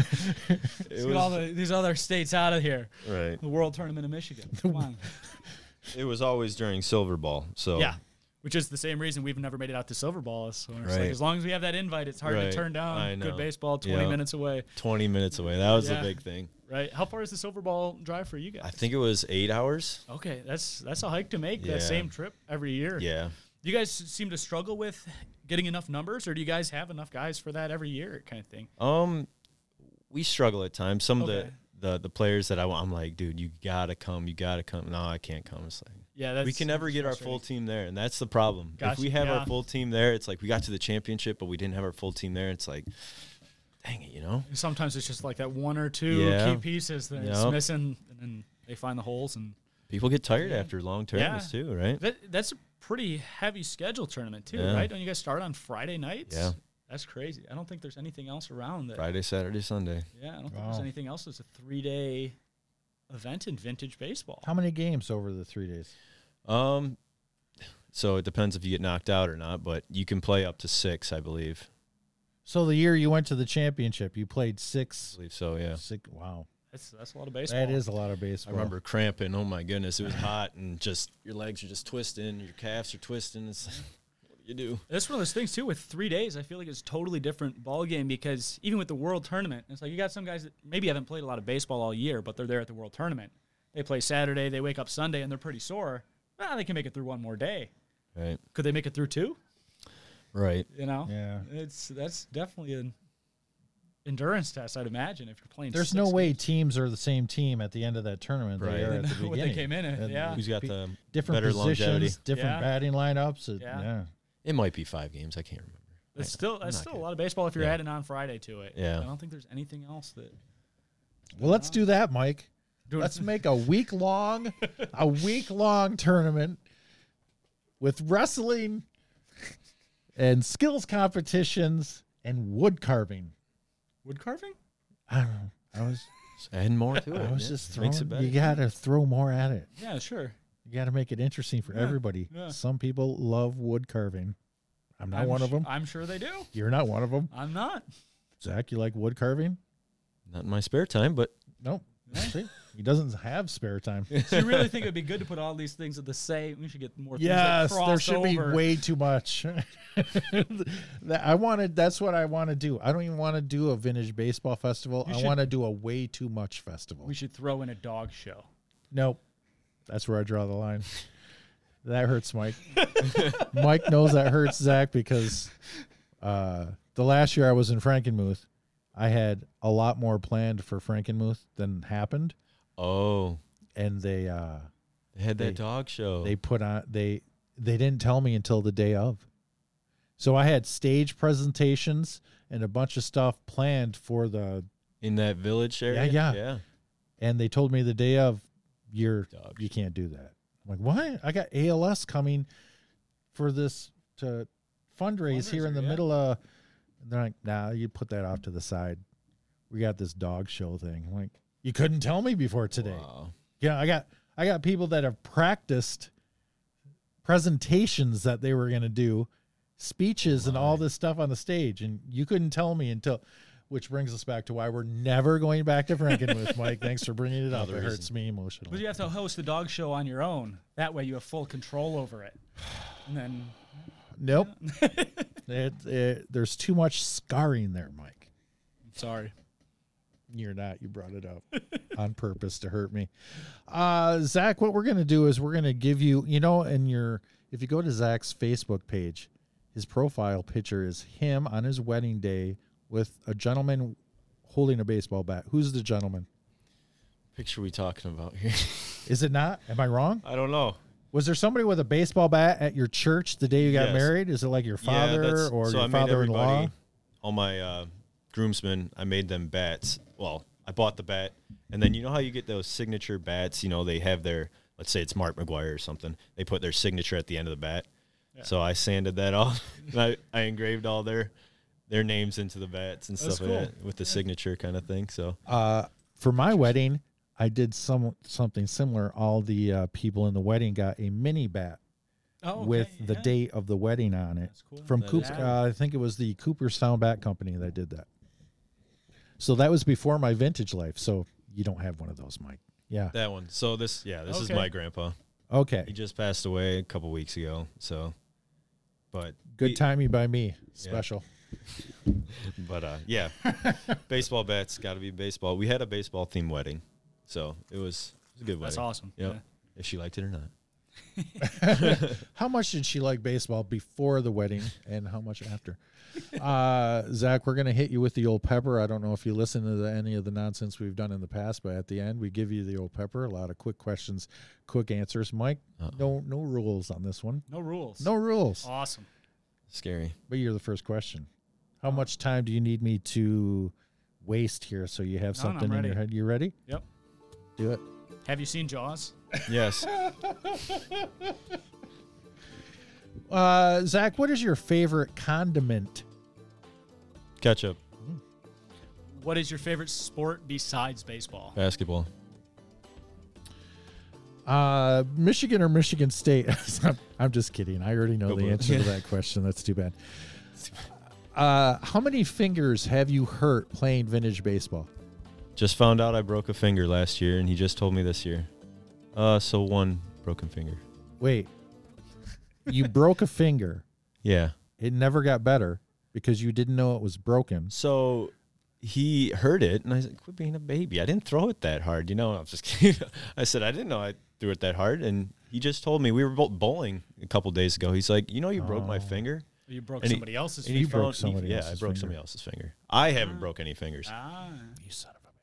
Speaker 3: it
Speaker 2: Let's get all
Speaker 3: was,
Speaker 2: the, these other states out of here.
Speaker 3: right.
Speaker 2: The World Tournament in Michigan. Come on.
Speaker 3: It was always during Silver Ball. So
Speaker 2: Yeah. Which is the same reason we've never made it out to Silver Ball. So it's
Speaker 3: Right.
Speaker 2: like, as long as we have that invite, it's hard
Speaker 3: Right.
Speaker 2: to turn down.
Speaker 3: I know.
Speaker 2: Good baseball, twenty
Speaker 3: Yeah.
Speaker 2: minutes away.
Speaker 3: twenty minutes away. That was
Speaker 2: Yeah.
Speaker 3: the big thing.
Speaker 2: Right? How far is the Silver Ball drive for you guys?
Speaker 3: I think it was eight hours.
Speaker 2: Okay, that's that's a hike to make.
Speaker 3: Yeah.
Speaker 2: That same trip every year.
Speaker 3: Yeah.
Speaker 2: You guys seem to struggle with getting enough numbers, or do you guys have enough guys for that every year, kind of thing?
Speaker 3: Um, we struggle at times. Some
Speaker 2: Okay.
Speaker 3: of the, the the players that I want, I'm like, dude, you gotta come. You gotta come. No, I can't come. It's like
Speaker 2: Yeah, that's
Speaker 3: we can never get our
Speaker 2: frustrating.
Speaker 3: full team there, and that's the problem.
Speaker 2: Gotcha,
Speaker 3: If we have
Speaker 2: yeah.
Speaker 3: our full team there, it's like we got to the championship, but we didn't have our full team there. It's like, dang it, you know.
Speaker 2: And sometimes it's just like that one or two
Speaker 3: Yeah.
Speaker 2: key pieces that's
Speaker 3: Yep.
Speaker 2: missing, and then they find the holes. And
Speaker 3: People get tired
Speaker 2: Yeah.
Speaker 3: after long tournaments too, right?
Speaker 2: that that's a pretty heavy schedule tournament too,
Speaker 3: Yeah.
Speaker 2: right? Don't you guys start on Friday nights?
Speaker 3: Yeah.
Speaker 2: That's crazy. I don't think there's anything else around that.
Speaker 3: Friday, Saturday, Sunday.
Speaker 2: Yeah, I don't think
Speaker 1: Wow.
Speaker 2: there's anything else that's a three day event in vintage baseball.
Speaker 1: How many games over the three days?
Speaker 3: Um, so it depends if you get knocked out or not, but you can play up to six, I believe.
Speaker 1: So the year you went to the championship, you played
Speaker 3: I
Speaker 1: six.
Speaker 3: believe so, yeah.
Speaker 1: six wow,
Speaker 2: That's that's a lot of baseball.
Speaker 1: that is a lot of
Speaker 3: I
Speaker 1: baseball.
Speaker 3: remember cramping. Oh my goodness, it was hot and just your legs are just twisting, your calves are twisting. It's like, what do you do?
Speaker 2: That's one of those things too. With three days, I feel like it's a totally different ball game because even with the World Tournament, it's like you got some guys that maybe haven't played a lot of baseball all year, but they're there at the World Tournament. They play Saturday, they wake up Sunday, and they're pretty sore. Ah, they can make it through one more day.
Speaker 3: Right,
Speaker 2: Could they make it through two?
Speaker 3: right.
Speaker 2: You know,
Speaker 1: Yeah.
Speaker 2: it's that's definitely an endurance test, I'd imagine, if you're playing.
Speaker 1: There's
Speaker 2: six
Speaker 1: no way
Speaker 2: games.
Speaker 1: teams are the same team at the end of that tournament
Speaker 3: Right.
Speaker 1: they are at the
Speaker 2: What
Speaker 1: beginning.
Speaker 2: they came in at,
Speaker 1: And
Speaker 2: yeah.
Speaker 3: Who's got
Speaker 1: Pe-
Speaker 3: the
Speaker 1: different
Speaker 3: better
Speaker 1: positions,
Speaker 3: longevity?
Speaker 1: different
Speaker 2: Yeah.
Speaker 1: batting lineups. It-
Speaker 2: Yeah.
Speaker 1: yeah.
Speaker 3: It might be five games. I can't remember.
Speaker 2: It's
Speaker 3: I-
Speaker 2: still
Speaker 3: I'm
Speaker 2: that's
Speaker 3: not
Speaker 2: still a
Speaker 3: good.
Speaker 2: lot of baseball if you're
Speaker 3: Yeah.
Speaker 2: adding on Friday to it.
Speaker 3: Yeah.
Speaker 2: I don't think there's anything else that.
Speaker 1: Well, let's do that, Mike.
Speaker 2: Doing-
Speaker 1: Let's make a week long, a week long tournament with wrestling and skills competitions and wood carving.
Speaker 2: wood carving.
Speaker 1: I don't know. I was,
Speaker 3: Just adding more to it.
Speaker 1: I was
Speaker 3: yeah.
Speaker 1: just
Speaker 3: Makes
Speaker 1: throwing.
Speaker 3: it better.
Speaker 1: You got to throw more at it.
Speaker 2: Yeah, sure.
Speaker 1: You got to make it interesting for
Speaker 2: Yeah,
Speaker 1: everybody.
Speaker 2: yeah.
Speaker 1: Some people love wood carving. I'm not
Speaker 2: I'm
Speaker 1: one of
Speaker 2: sh-
Speaker 1: them.
Speaker 2: I'm sure they do.
Speaker 1: You're not one of them.
Speaker 2: I'm not.
Speaker 1: Zach, you like wood carving?
Speaker 3: Not in my spare time, but
Speaker 1: Nope. See, he doesn't have spare time.
Speaker 2: So you really think it'd be good to put all these things at the same? We should get more.
Speaker 1: Yes,
Speaker 2: things that
Speaker 1: there
Speaker 2: cross
Speaker 1: should be
Speaker 2: over.
Speaker 1: way too much. That- I wanted. That's what I want to do. I don't even want to do a vintage baseball festival.
Speaker 2: You
Speaker 1: I
Speaker 2: should-
Speaker 1: want to do a way too much festival.
Speaker 2: We should throw in a dog show.
Speaker 1: Nope. That's where I draw the line. That hurts, Mike. Mike knows that hurts Zach because uh, the last year I was in Frankenmuth, I had a lot more planned for Frankenmuth than happened,
Speaker 3: oh,
Speaker 1: and they uh,
Speaker 3: they had that
Speaker 1: They-
Speaker 3: dog show.
Speaker 1: they put on they they didn't tell me until the day of. So I had stage presentations and a bunch of stuff planned for the,
Speaker 3: in that village area.
Speaker 1: yeah.
Speaker 3: yeah.
Speaker 1: and they told me the day of, you're
Speaker 3: Dog
Speaker 1: you can't do that. I'm like, what? I got A L S coming for this to fundraise here in
Speaker 2: Fundraiser,
Speaker 1: the
Speaker 2: yeah.
Speaker 1: middle of. And they're like, nah, you put that off to the side. We got this dog show thing. I'm like, you couldn't tell me before today.
Speaker 3: Wow.
Speaker 1: Yeah, I got I got people that have practiced presentations that they were going to do, speeches and all
Speaker 3: My.
Speaker 1: this stuff on the stage, and you couldn't tell me until. Which brings us back to why we're never going back to Frankenmuth, Mike. Thanks for bringing it up.
Speaker 3: Another
Speaker 1: It hurts
Speaker 3: reason.
Speaker 1: me emotionally.
Speaker 2: But you have to host the dog show on your own. That way you have full control over it. And then
Speaker 1: Nope. it, it, there's too much scarring there, Mike.
Speaker 2: sorry.
Speaker 1: You're not. You brought it up on purpose to hurt me. Uh, Zach, what we're going to do is we're going to give you, you know, in your, if you go to Zach's Facebook page, his profile picture is him on his wedding day with a gentleman holding a baseball bat. Who's the gentleman?
Speaker 3: Picture we talking about here?
Speaker 1: Is it not? Am I wrong?
Speaker 3: I don't know.
Speaker 1: Was there somebody with a baseball bat at your church the day you got
Speaker 3: Yes.
Speaker 1: married? Is it like your father
Speaker 3: that's-
Speaker 1: or
Speaker 3: so
Speaker 1: your
Speaker 3: I made
Speaker 1: father-in-law?
Speaker 3: everybody- All my uh, groomsmen, I made them bats. Well, I bought the bat, and then you know how you get those signature bats? You know, they have their, let's say it's Mark McGuire or something. They put their signature at the end of the bat.
Speaker 2: Yeah.
Speaker 3: So I sanded that off, and I, I engraved all their their names into the bats and
Speaker 2: That's
Speaker 3: stuff
Speaker 2: cool.
Speaker 3: like that with the signature kind of thing. So
Speaker 1: Uh, for my wedding, I did some something similar. All the uh, people in the wedding got a mini bat
Speaker 2: Oh, okay,
Speaker 1: with the
Speaker 2: yeah.
Speaker 1: date of the wedding on it.
Speaker 2: That's cool.
Speaker 1: From
Speaker 3: That
Speaker 1: Coop,
Speaker 3: is
Speaker 2: cool.
Speaker 1: uh, I think it was the Cooperstown Bat Company that did that. So that was before my vintage life. So you don't have one of those, Mike. Yeah.
Speaker 3: that one. So this, yeah, this is
Speaker 2: Okay.
Speaker 3: my grandpa. He
Speaker 1: Okay.
Speaker 3: just passed away a couple weeks ago. So but
Speaker 1: Good
Speaker 3: we-
Speaker 1: timing by me. Special.
Speaker 3: But uh, yeah, baseball bats got to be baseball. We had a baseball themed wedding, so it was, it was a good wedding.
Speaker 2: That's awesome.
Speaker 3: Yep.
Speaker 2: Yeah.
Speaker 3: If she liked it or not.
Speaker 1: How much did she like baseball before the wedding and how much after? Uh, Zach, we're going to hit you with the old pepper. I don't know if you listen to the, any of the nonsense we've done in the past, but at the end, we give you the old pepper. A lot of quick questions, quick answers. Mike,
Speaker 3: Uh-oh.
Speaker 1: no no rules on this one.
Speaker 2: No rules.
Speaker 1: No rules.
Speaker 2: Awesome.
Speaker 3: Scary.
Speaker 1: But you're the first question. How much time do you need me to waste here so you have
Speaker 2: No, no, I'm
Speaker 1: something in
Speaker 2: ready.
Speaker 1: your head? You ready?
Speaker 2: Yep.
Speaker 1: Do it.
Speaker 2: Have you seen Jaws?
Speaker 3: Yes.
Speaker 1: Uh, Zach, what is your favorite condiment?
Speaker 3: Ketchup.
Speaker 2: What is your favorite sport besides baseball?
Speaker 3: Basketball.
Speaker 1: Uh, Michigan or Michigan State? I'm, I'm just kidding. I already know
Speaker 3: Go
Speaker 1: the
Speaker 3: Blue.
Speaker 1: answer to that question. That's too bad. Uh, how many fingers have you hurt playing vintage baseball?
Speaker 3: Just found out I broke a finger last year, and he just told me this year. Uh, so one broken finger.
Speaker 1: Wait, you broke a finger.
Speaker 3: Yeah.
Speaker 1: It never got better because you didn't know it was broken.
Speaker 3: So he heard it, and I said, "Quit being a baby. I didn't throw it that hard." You know, I was just kidding. I said, "I didn't know I threw it that hard," and he just told me. We were both bowling a couple days ago. He's like, "You know, you broke my
Speaker 1: Oh.
Speaker 3: finger."
Speaker 2: You broke
Speaker 3: And he-
Speaker 2: somebody else's
Speaker 1: and
Speaker 2: finger.
Speaker 1: he broke
Speaker 3: found-
Speaker 1: somebody
Speaker 3: Yeah,
Speaker 1: else's
Speaker 3: I broke
Speaker 1: finger.
Speaker 3: somebody else's finger. I haven't broke any fingers.
Speaker 2: Ah.
Speaker 1: You son of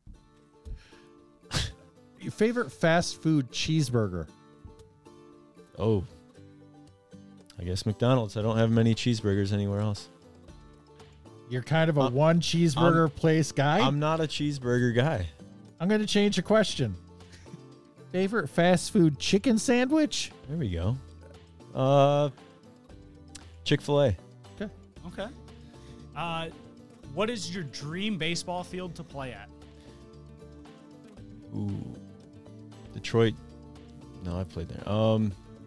Speaker 1: a bitch. Your favorite fast food cheeseburger?
Speaker 3: Oh, I guess McDonald's. I don't have many cheeseburgers anywhere else.
Speaker 1: You're kind of a
Speaker 3: I'm-
Speaker 1: one cheeseburger place guy?
Speaker 3: I'm not a cheeseburger guy.
Speaker 1: I'm going to change the question. Favorite fast food chicken sandwich?
Speaker 3: There we go. Uh, Chick-fil-A.
Speaker 2: Okay. Uh, what is your dream baseball field to play at?
Speaker 3: Ooh, Detroit. No, I played there. Um,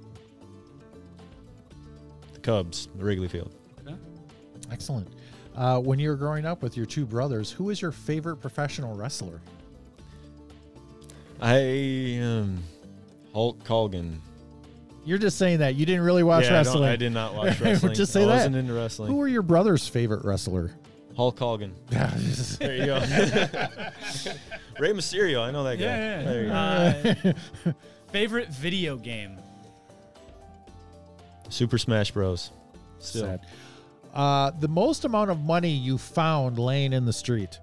Speaker 3: the Cubs, the Wrigley Field.
Speaker 2: Okay.
Speaker 1: Excellent. Uh, when you were growing up with your two brothers, who was your favorite professional wrestler?
Speaker 3: I um, Hulk Hogan.
Speaker 1: You're just saying that. You didn't really watch
Speaker 3: yeah, I, don't-
Speaker 1: wrestling.
Speaker 3: I did not watch wrestling.
Speaker 1: Just say
Speaker 3: I
Speaker 1: that.
Speaker 3: wasn't into wrestling.
Speaker 1: Who were your brother's favorite wrestler?
Speaker 3: Hulk Hogan. There you go. Rey Mysterio. I know that guy.
Speaker 2: Yeah, yeah,
Speaker 3: There you go.
Speaker 2: Uh, favorite video game?
Speaker 3: Super Smash Bros. Still.
Speaker 1: Sad. Uh, the most amount of money you found laying in the street?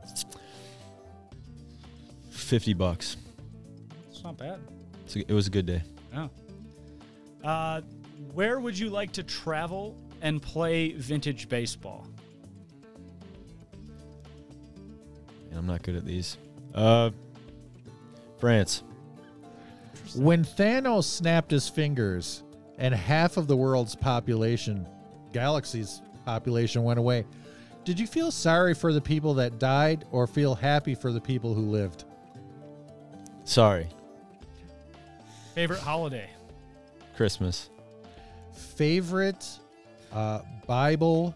Speaker 3: Fifty bucks.
Speaker 2: It's not bad.
Speaker 3: It's a- It was a good day.
Speaker 2: Oh. Uh, where would you like to travel and play vintage baseball?
Speaker 3: And I'm not good at these. Uh, France.
Speaker 1: When Thanos snapped his fingers and half of the world's population, galaxy's population, went away, did you feel sorry for the people that died or feel happy for the people who lived?
Speaker 3: Sorry.
Speaker 2: Favorite holiday?
Speaker 3: Christmas.
Speaker 1: Favorite uh, Bible?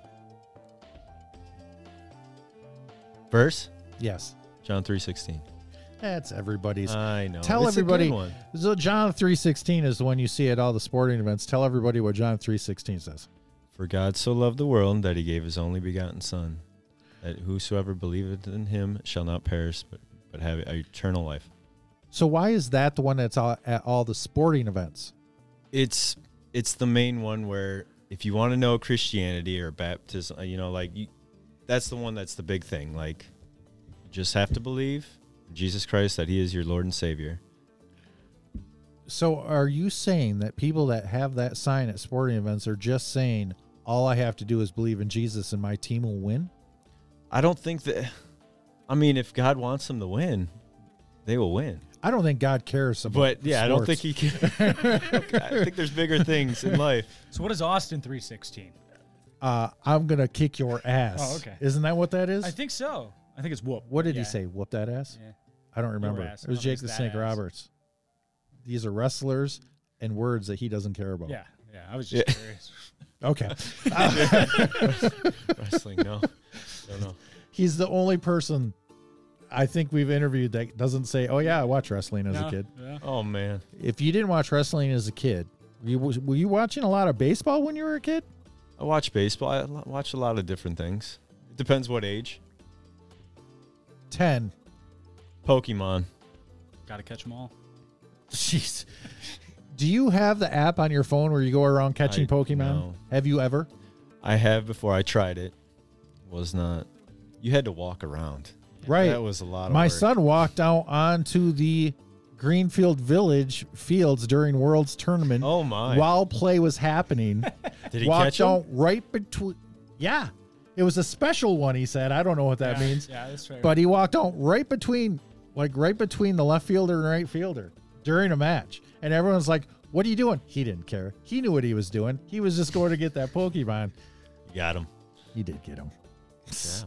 Speaker 3: Verse.
Speaker 1: Yes,
Speaker 3: John three sixteen.
Speaker 1: that's everybody's.
Speaker 3: I know.
Speaker 1: Tell
Speaker 3: It's a good
Speaker 1: everybody.
Speaker 3: one.
Speaker 1: So John three sixteen is the one you see at all the sporting events. Tell everybody what John three sixteen says.
Speaker 3: For God so loved the world that he gave his only begotten Son, that whosoever believeth in him shall not perish, but, but have eternal life.
Speaker 1: So why is that the one that's all, at all the sporting events?
Speaker 3: It's it's the main one where if you want to know Christianity or baptism, you know, like you, that's the one that's the big thing. Like, you just have to believe in Jesus Christ that he is your Lord and Savior.
Speaker 1: So are you saying that people that have that sign at sporting events are just saying, all I have to do is believe in Jesus and my team will win?
Speaker 3: I don't think that. I mean, if God wants them to win, they will win.
Speaker 1: I don't think God cares about
Speaker 3: But yeah, I don't
Speaker 1: sports.
Speaker 3: think he can. I think there's bigger things in life.
Speaker 2: So what is Austin three sixteen?
Speaker 1: Uh, I'm going to kick your ass.
Speaker 2: Oh, okay.
Speaker 1: Isn't that what that is?
Speaker 2: I think so. I think it's whoop.
Speaker 1: What did
Speaker 2: Yeah.
Speaker 1: he say? Whoop that ass?
Speaker 2: Yeah.
Speaker 1: I don't remember.
Speaker 2: ass.
Speaker 1: It was
Speaker 2: I don't
Speaker 1: Jake
Speaker 2: think
Speaker 1: the
Speaker 2: it's
Speaker 1: Snake
Speaker 2: that ass.
Speaker 1: Roberts. These are wrestlers and words that he doesn't care about.
Speaker 2: Yeah. Yeah. I was just
Speaker 3: Yeah.
Speaker 2: curious.
Speaker 1: Okay.
Speaker 3: Wrestling, no, don't know.
Speaker 1: He's the only person I think we've interviewed that doesn't say, oh, yeah, I watched wrestling as
Speaker 2: No,
Speaker 1: a kid.
Speaker 2: yeah.
Speaker 3: Oh man,
Speaker 1: If you didn't watch wrestling as a kid, were you, were you watching a lot of baseball when you were a kid?
Speaker 3: I watch baseball. I lo- watch a lot of different things. It depends what age.
Speaker 1: ten.
Speaker 3: Pokemon.
Speaker 2: Got to catch them all.
Speaker 1: Jeez. Do you have the app on your phone where you go around catching
Speaker 3: I-
Speaker 1: Pokemon?
Speaker 3: no.
Speaker 1: Have you ever?
Speaker 3: I have before. I tried it. Was not. You had to walk around.
Speaker 1: Right.
Speaker 3: That was a lot of
Speaker 1: My
Speaker 3: work.
Speaker 1: son walked out onto the Greenfield Village fields during World's tournament
Speaker 3: Oh my!
Speaker 1: while play was happening.
Speaker 3: Did he
Speaker 1: walked
Speaker 3: catch him?
Speaker 1: out right between. Yeah, it was a special one. He said, "I don't know what that
Speaker 2: yeah,
Speaker 1: means,"
Speaker 2: Yeah, that's fair.
Speaker 1: but he walked out right between, like right between the left fielder and right fielder during a match, and everyone's like, "What are you doing?" He didn't care. He knew what he was doing. He was just going to get that Pokemon.
Speaker 3: You got him.
Speaker 1: He did get him.
Speaker 3: Yeah.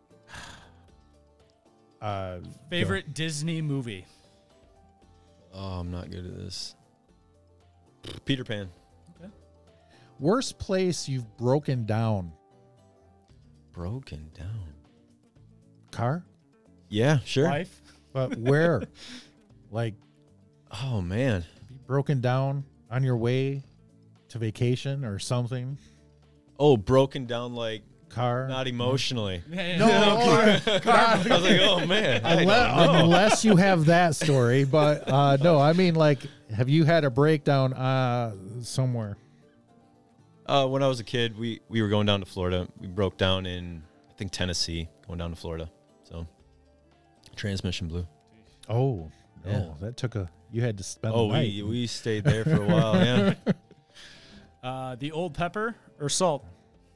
Speaker 1: Uh,
Speaker 2: Favorite Disney movie?
Speaker 3: Oh, I'm not good at this. Peter Pan.
Speaker 1: worst place you've broken down?
Speaker 3: Broken down.
Speaker 1: Car?
Speaker 3: Yeah, sure.
Speaker 2: Life?
Speaker 1: But where? Like
Speaker 3: Oh man.
Speaker 1: broken down on your way to vacation or something?
Speaker 3: Oh, broken down like
Speaker 1: Car?
Speaker 3: not emotionally.
Speaker 1: No,
Speaker 3: I was like, oh man. I
Speaker 1: unless,
Speaker 3: don't know.
Speaker 1: unless you have that story. But uh, no, I mean, like, have you had a breakdown uh, somewhere?
Speaker 3: Uh, when I was a kid, we, we were going down to Florida. We broke down in, I think, Tennessee, going down to Florida. So, transmission blew.
Speaker 1: Oh, no.
Speaker 3: Yeah.
Speaker 1: That took a, you had to spend
Speaker 3: Oh,
Speaker 1: the night.
Speaker 3: we we stayed there for a while, yeah.
Speaker 2: Uh, the old pepper or salt?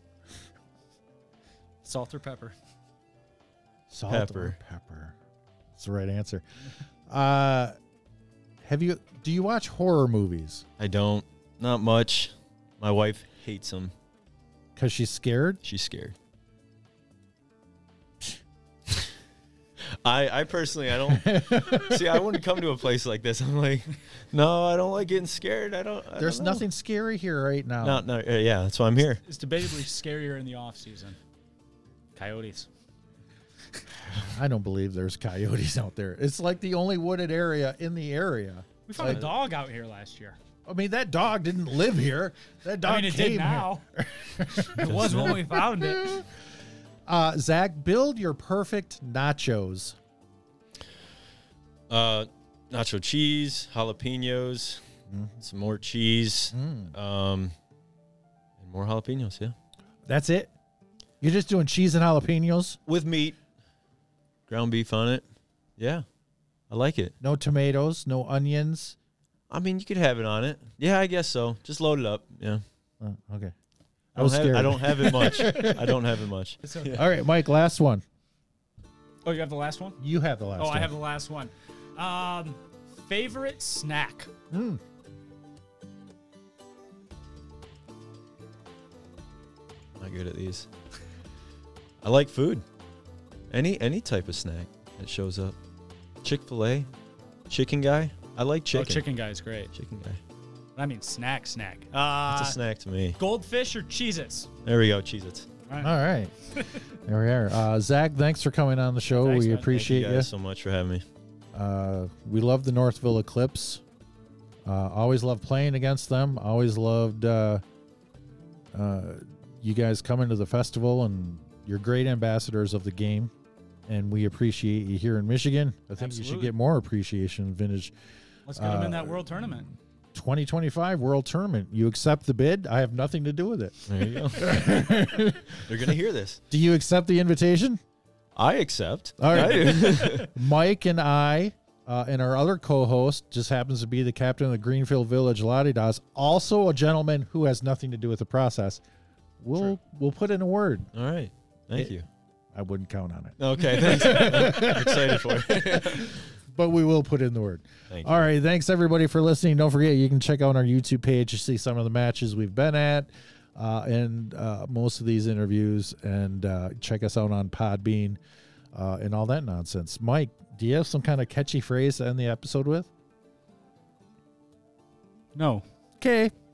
Speaker 2: Salt or pepper?
Speaker 1: Salt
Speaker 3: Pepper.
Speaker 1: or pepper. That's the right answer. Uh, have you, do you watch horror movies?
Speaker 3: I don't. Not much. My wife hates them.
Speaker 1: Because she's scared?
Speaker 3: She's scared. I I personally, I don't. See, I wouldn't come to a place like this. I'm like, no, I don't like getting scared. I don't. I
Speaker 1: There's
Speaker 3: don't know.
Speaker 1: nothing scary here right now.
Speaker 3: No, no, uh, yeah, that's why I'm here.
Speaker 2: It's debatably scarier in the off season. Coyotes.
Speaker 1: I don't believe there's coyotes out there. It's like the only wooded area in the area.
Speaker 2: We found
Speaker 1: Like-
Speaker 2: a dog out here last year.
Speaker 1: I mean, that dog didn't live here. That dog
Speaker 2: I mean, it
Speaker 1: came
Speaker 2: did now. It was when we found it.
Speaker 1: here. Uh, Zach, build your perfect nachos.
Speaker 3: Uh, nacho cheese, jalapenos, some more cheese,
Speaker 1: Mm.
Speaker 3: um, and more jalapenos. Yeah,
Speaker 1: That's it? You're just doing cheese and jalapenos?
Speaker 3: with meat, ground beef on it. Yeah, I like it.
Speaker 1: No tomatoes, no onions?
Speaker 3: I mean, you could have it on it. Yeah, I guess so. Just load it up. Yeah.
Speaker 1: Oh, okay.
Speaker 3: I
Speaker 1: was
Speaker 3: don't, have,
Speaker 1: scared.
Speaker 3: I don't have it much. I don't have it much.
Speaker 2: It's okay.
Speaker 1: All right, Mike, last one.
Speaker 2: Oh, you have the last one?
Speaker 1: You have the last
Speaker 2: Oh,
Speaker 1: one.
Speaker 2: I have the last one. Um, favorite snack?
Speaker 1: Mm.
Speaker 3: Not good at these. I like food. Any any type of snack that shows up. Chick-fil-A, chicken guy. I like chicken.
Speaker 2: Oh, chicken guy is great.
Speaker 3: Chicken guy.
Speaker 2: I mean, snack, snack. Uh,
Speaker 3: It's a snack to me.
Speaker 2: Goldfish or Cheez-Its?
Speaker 3: There we go. Cheez-Its.
Speaker 2: All
Speaker 1: All right. There we are. Uh, Zach, thanks for coming on the show.
Speaker 2: Thanks,
Speaker 1: we
Speaker 2: man.
Speaker 3: Thank
Speaker 1: appreciate
Speaker 3: you
Speaker 1: you.
Speaker 3: guys so much for having me.
Speaker 1: Uh, we love the Northville Eclipse. Uh, always loved playing against them. Always loved uh, uh, you guys coming to the festival, and you're great ambassadors of the game. And we appreciate you here in Michigan. I think you should
Speaker 2: Absolutely.
Speaker 1: get more appreciation in Vintage
Speaker 2: Let's get them in
Speaker 1: Uh,
Speaker 2: that world tournament.
Speaker 1: twenty twenty-five World Tournament. You accept the bid? I have nothing to do with it.
Speaker 3: There you go. They're gonna hear this.
Speaker 1: Do you accept the invitation?
Speaker 3: I accept.
Speaker 1: All right.
Speaker 3: I do.
Speaker 1: Mike and I uh, and our other co-host just happens to be the captain of the Greenfield Village Latidas, also a gentleman who has nothing to do with the process. We'll
Speaker 2: True.
Speaker 1: we'll put in a word.
Speaker 3: All right. Thank
Speaker 1: It-
Speaker 3: you.
Speaker 1: I wouldn't count on it,
Speaker 3: Okay. Thanks. I'm excited for it.
Speaker 1: but we will put in the word.
Speaker 3: Thank
Speaker 1: All
Speaker 3: you.
Speaker 1: right, thanks everybody for listening. Don't forget you can check out our YouTube page to see some of the matches we've been at, uh, and uh, most of these interviews, and uh, check us out on Podbean uh, and all that nonsense. Mike, do you have some kind of catchy phrase to end the episode with?
Speaker 2: No.
Speaker 1: Okay.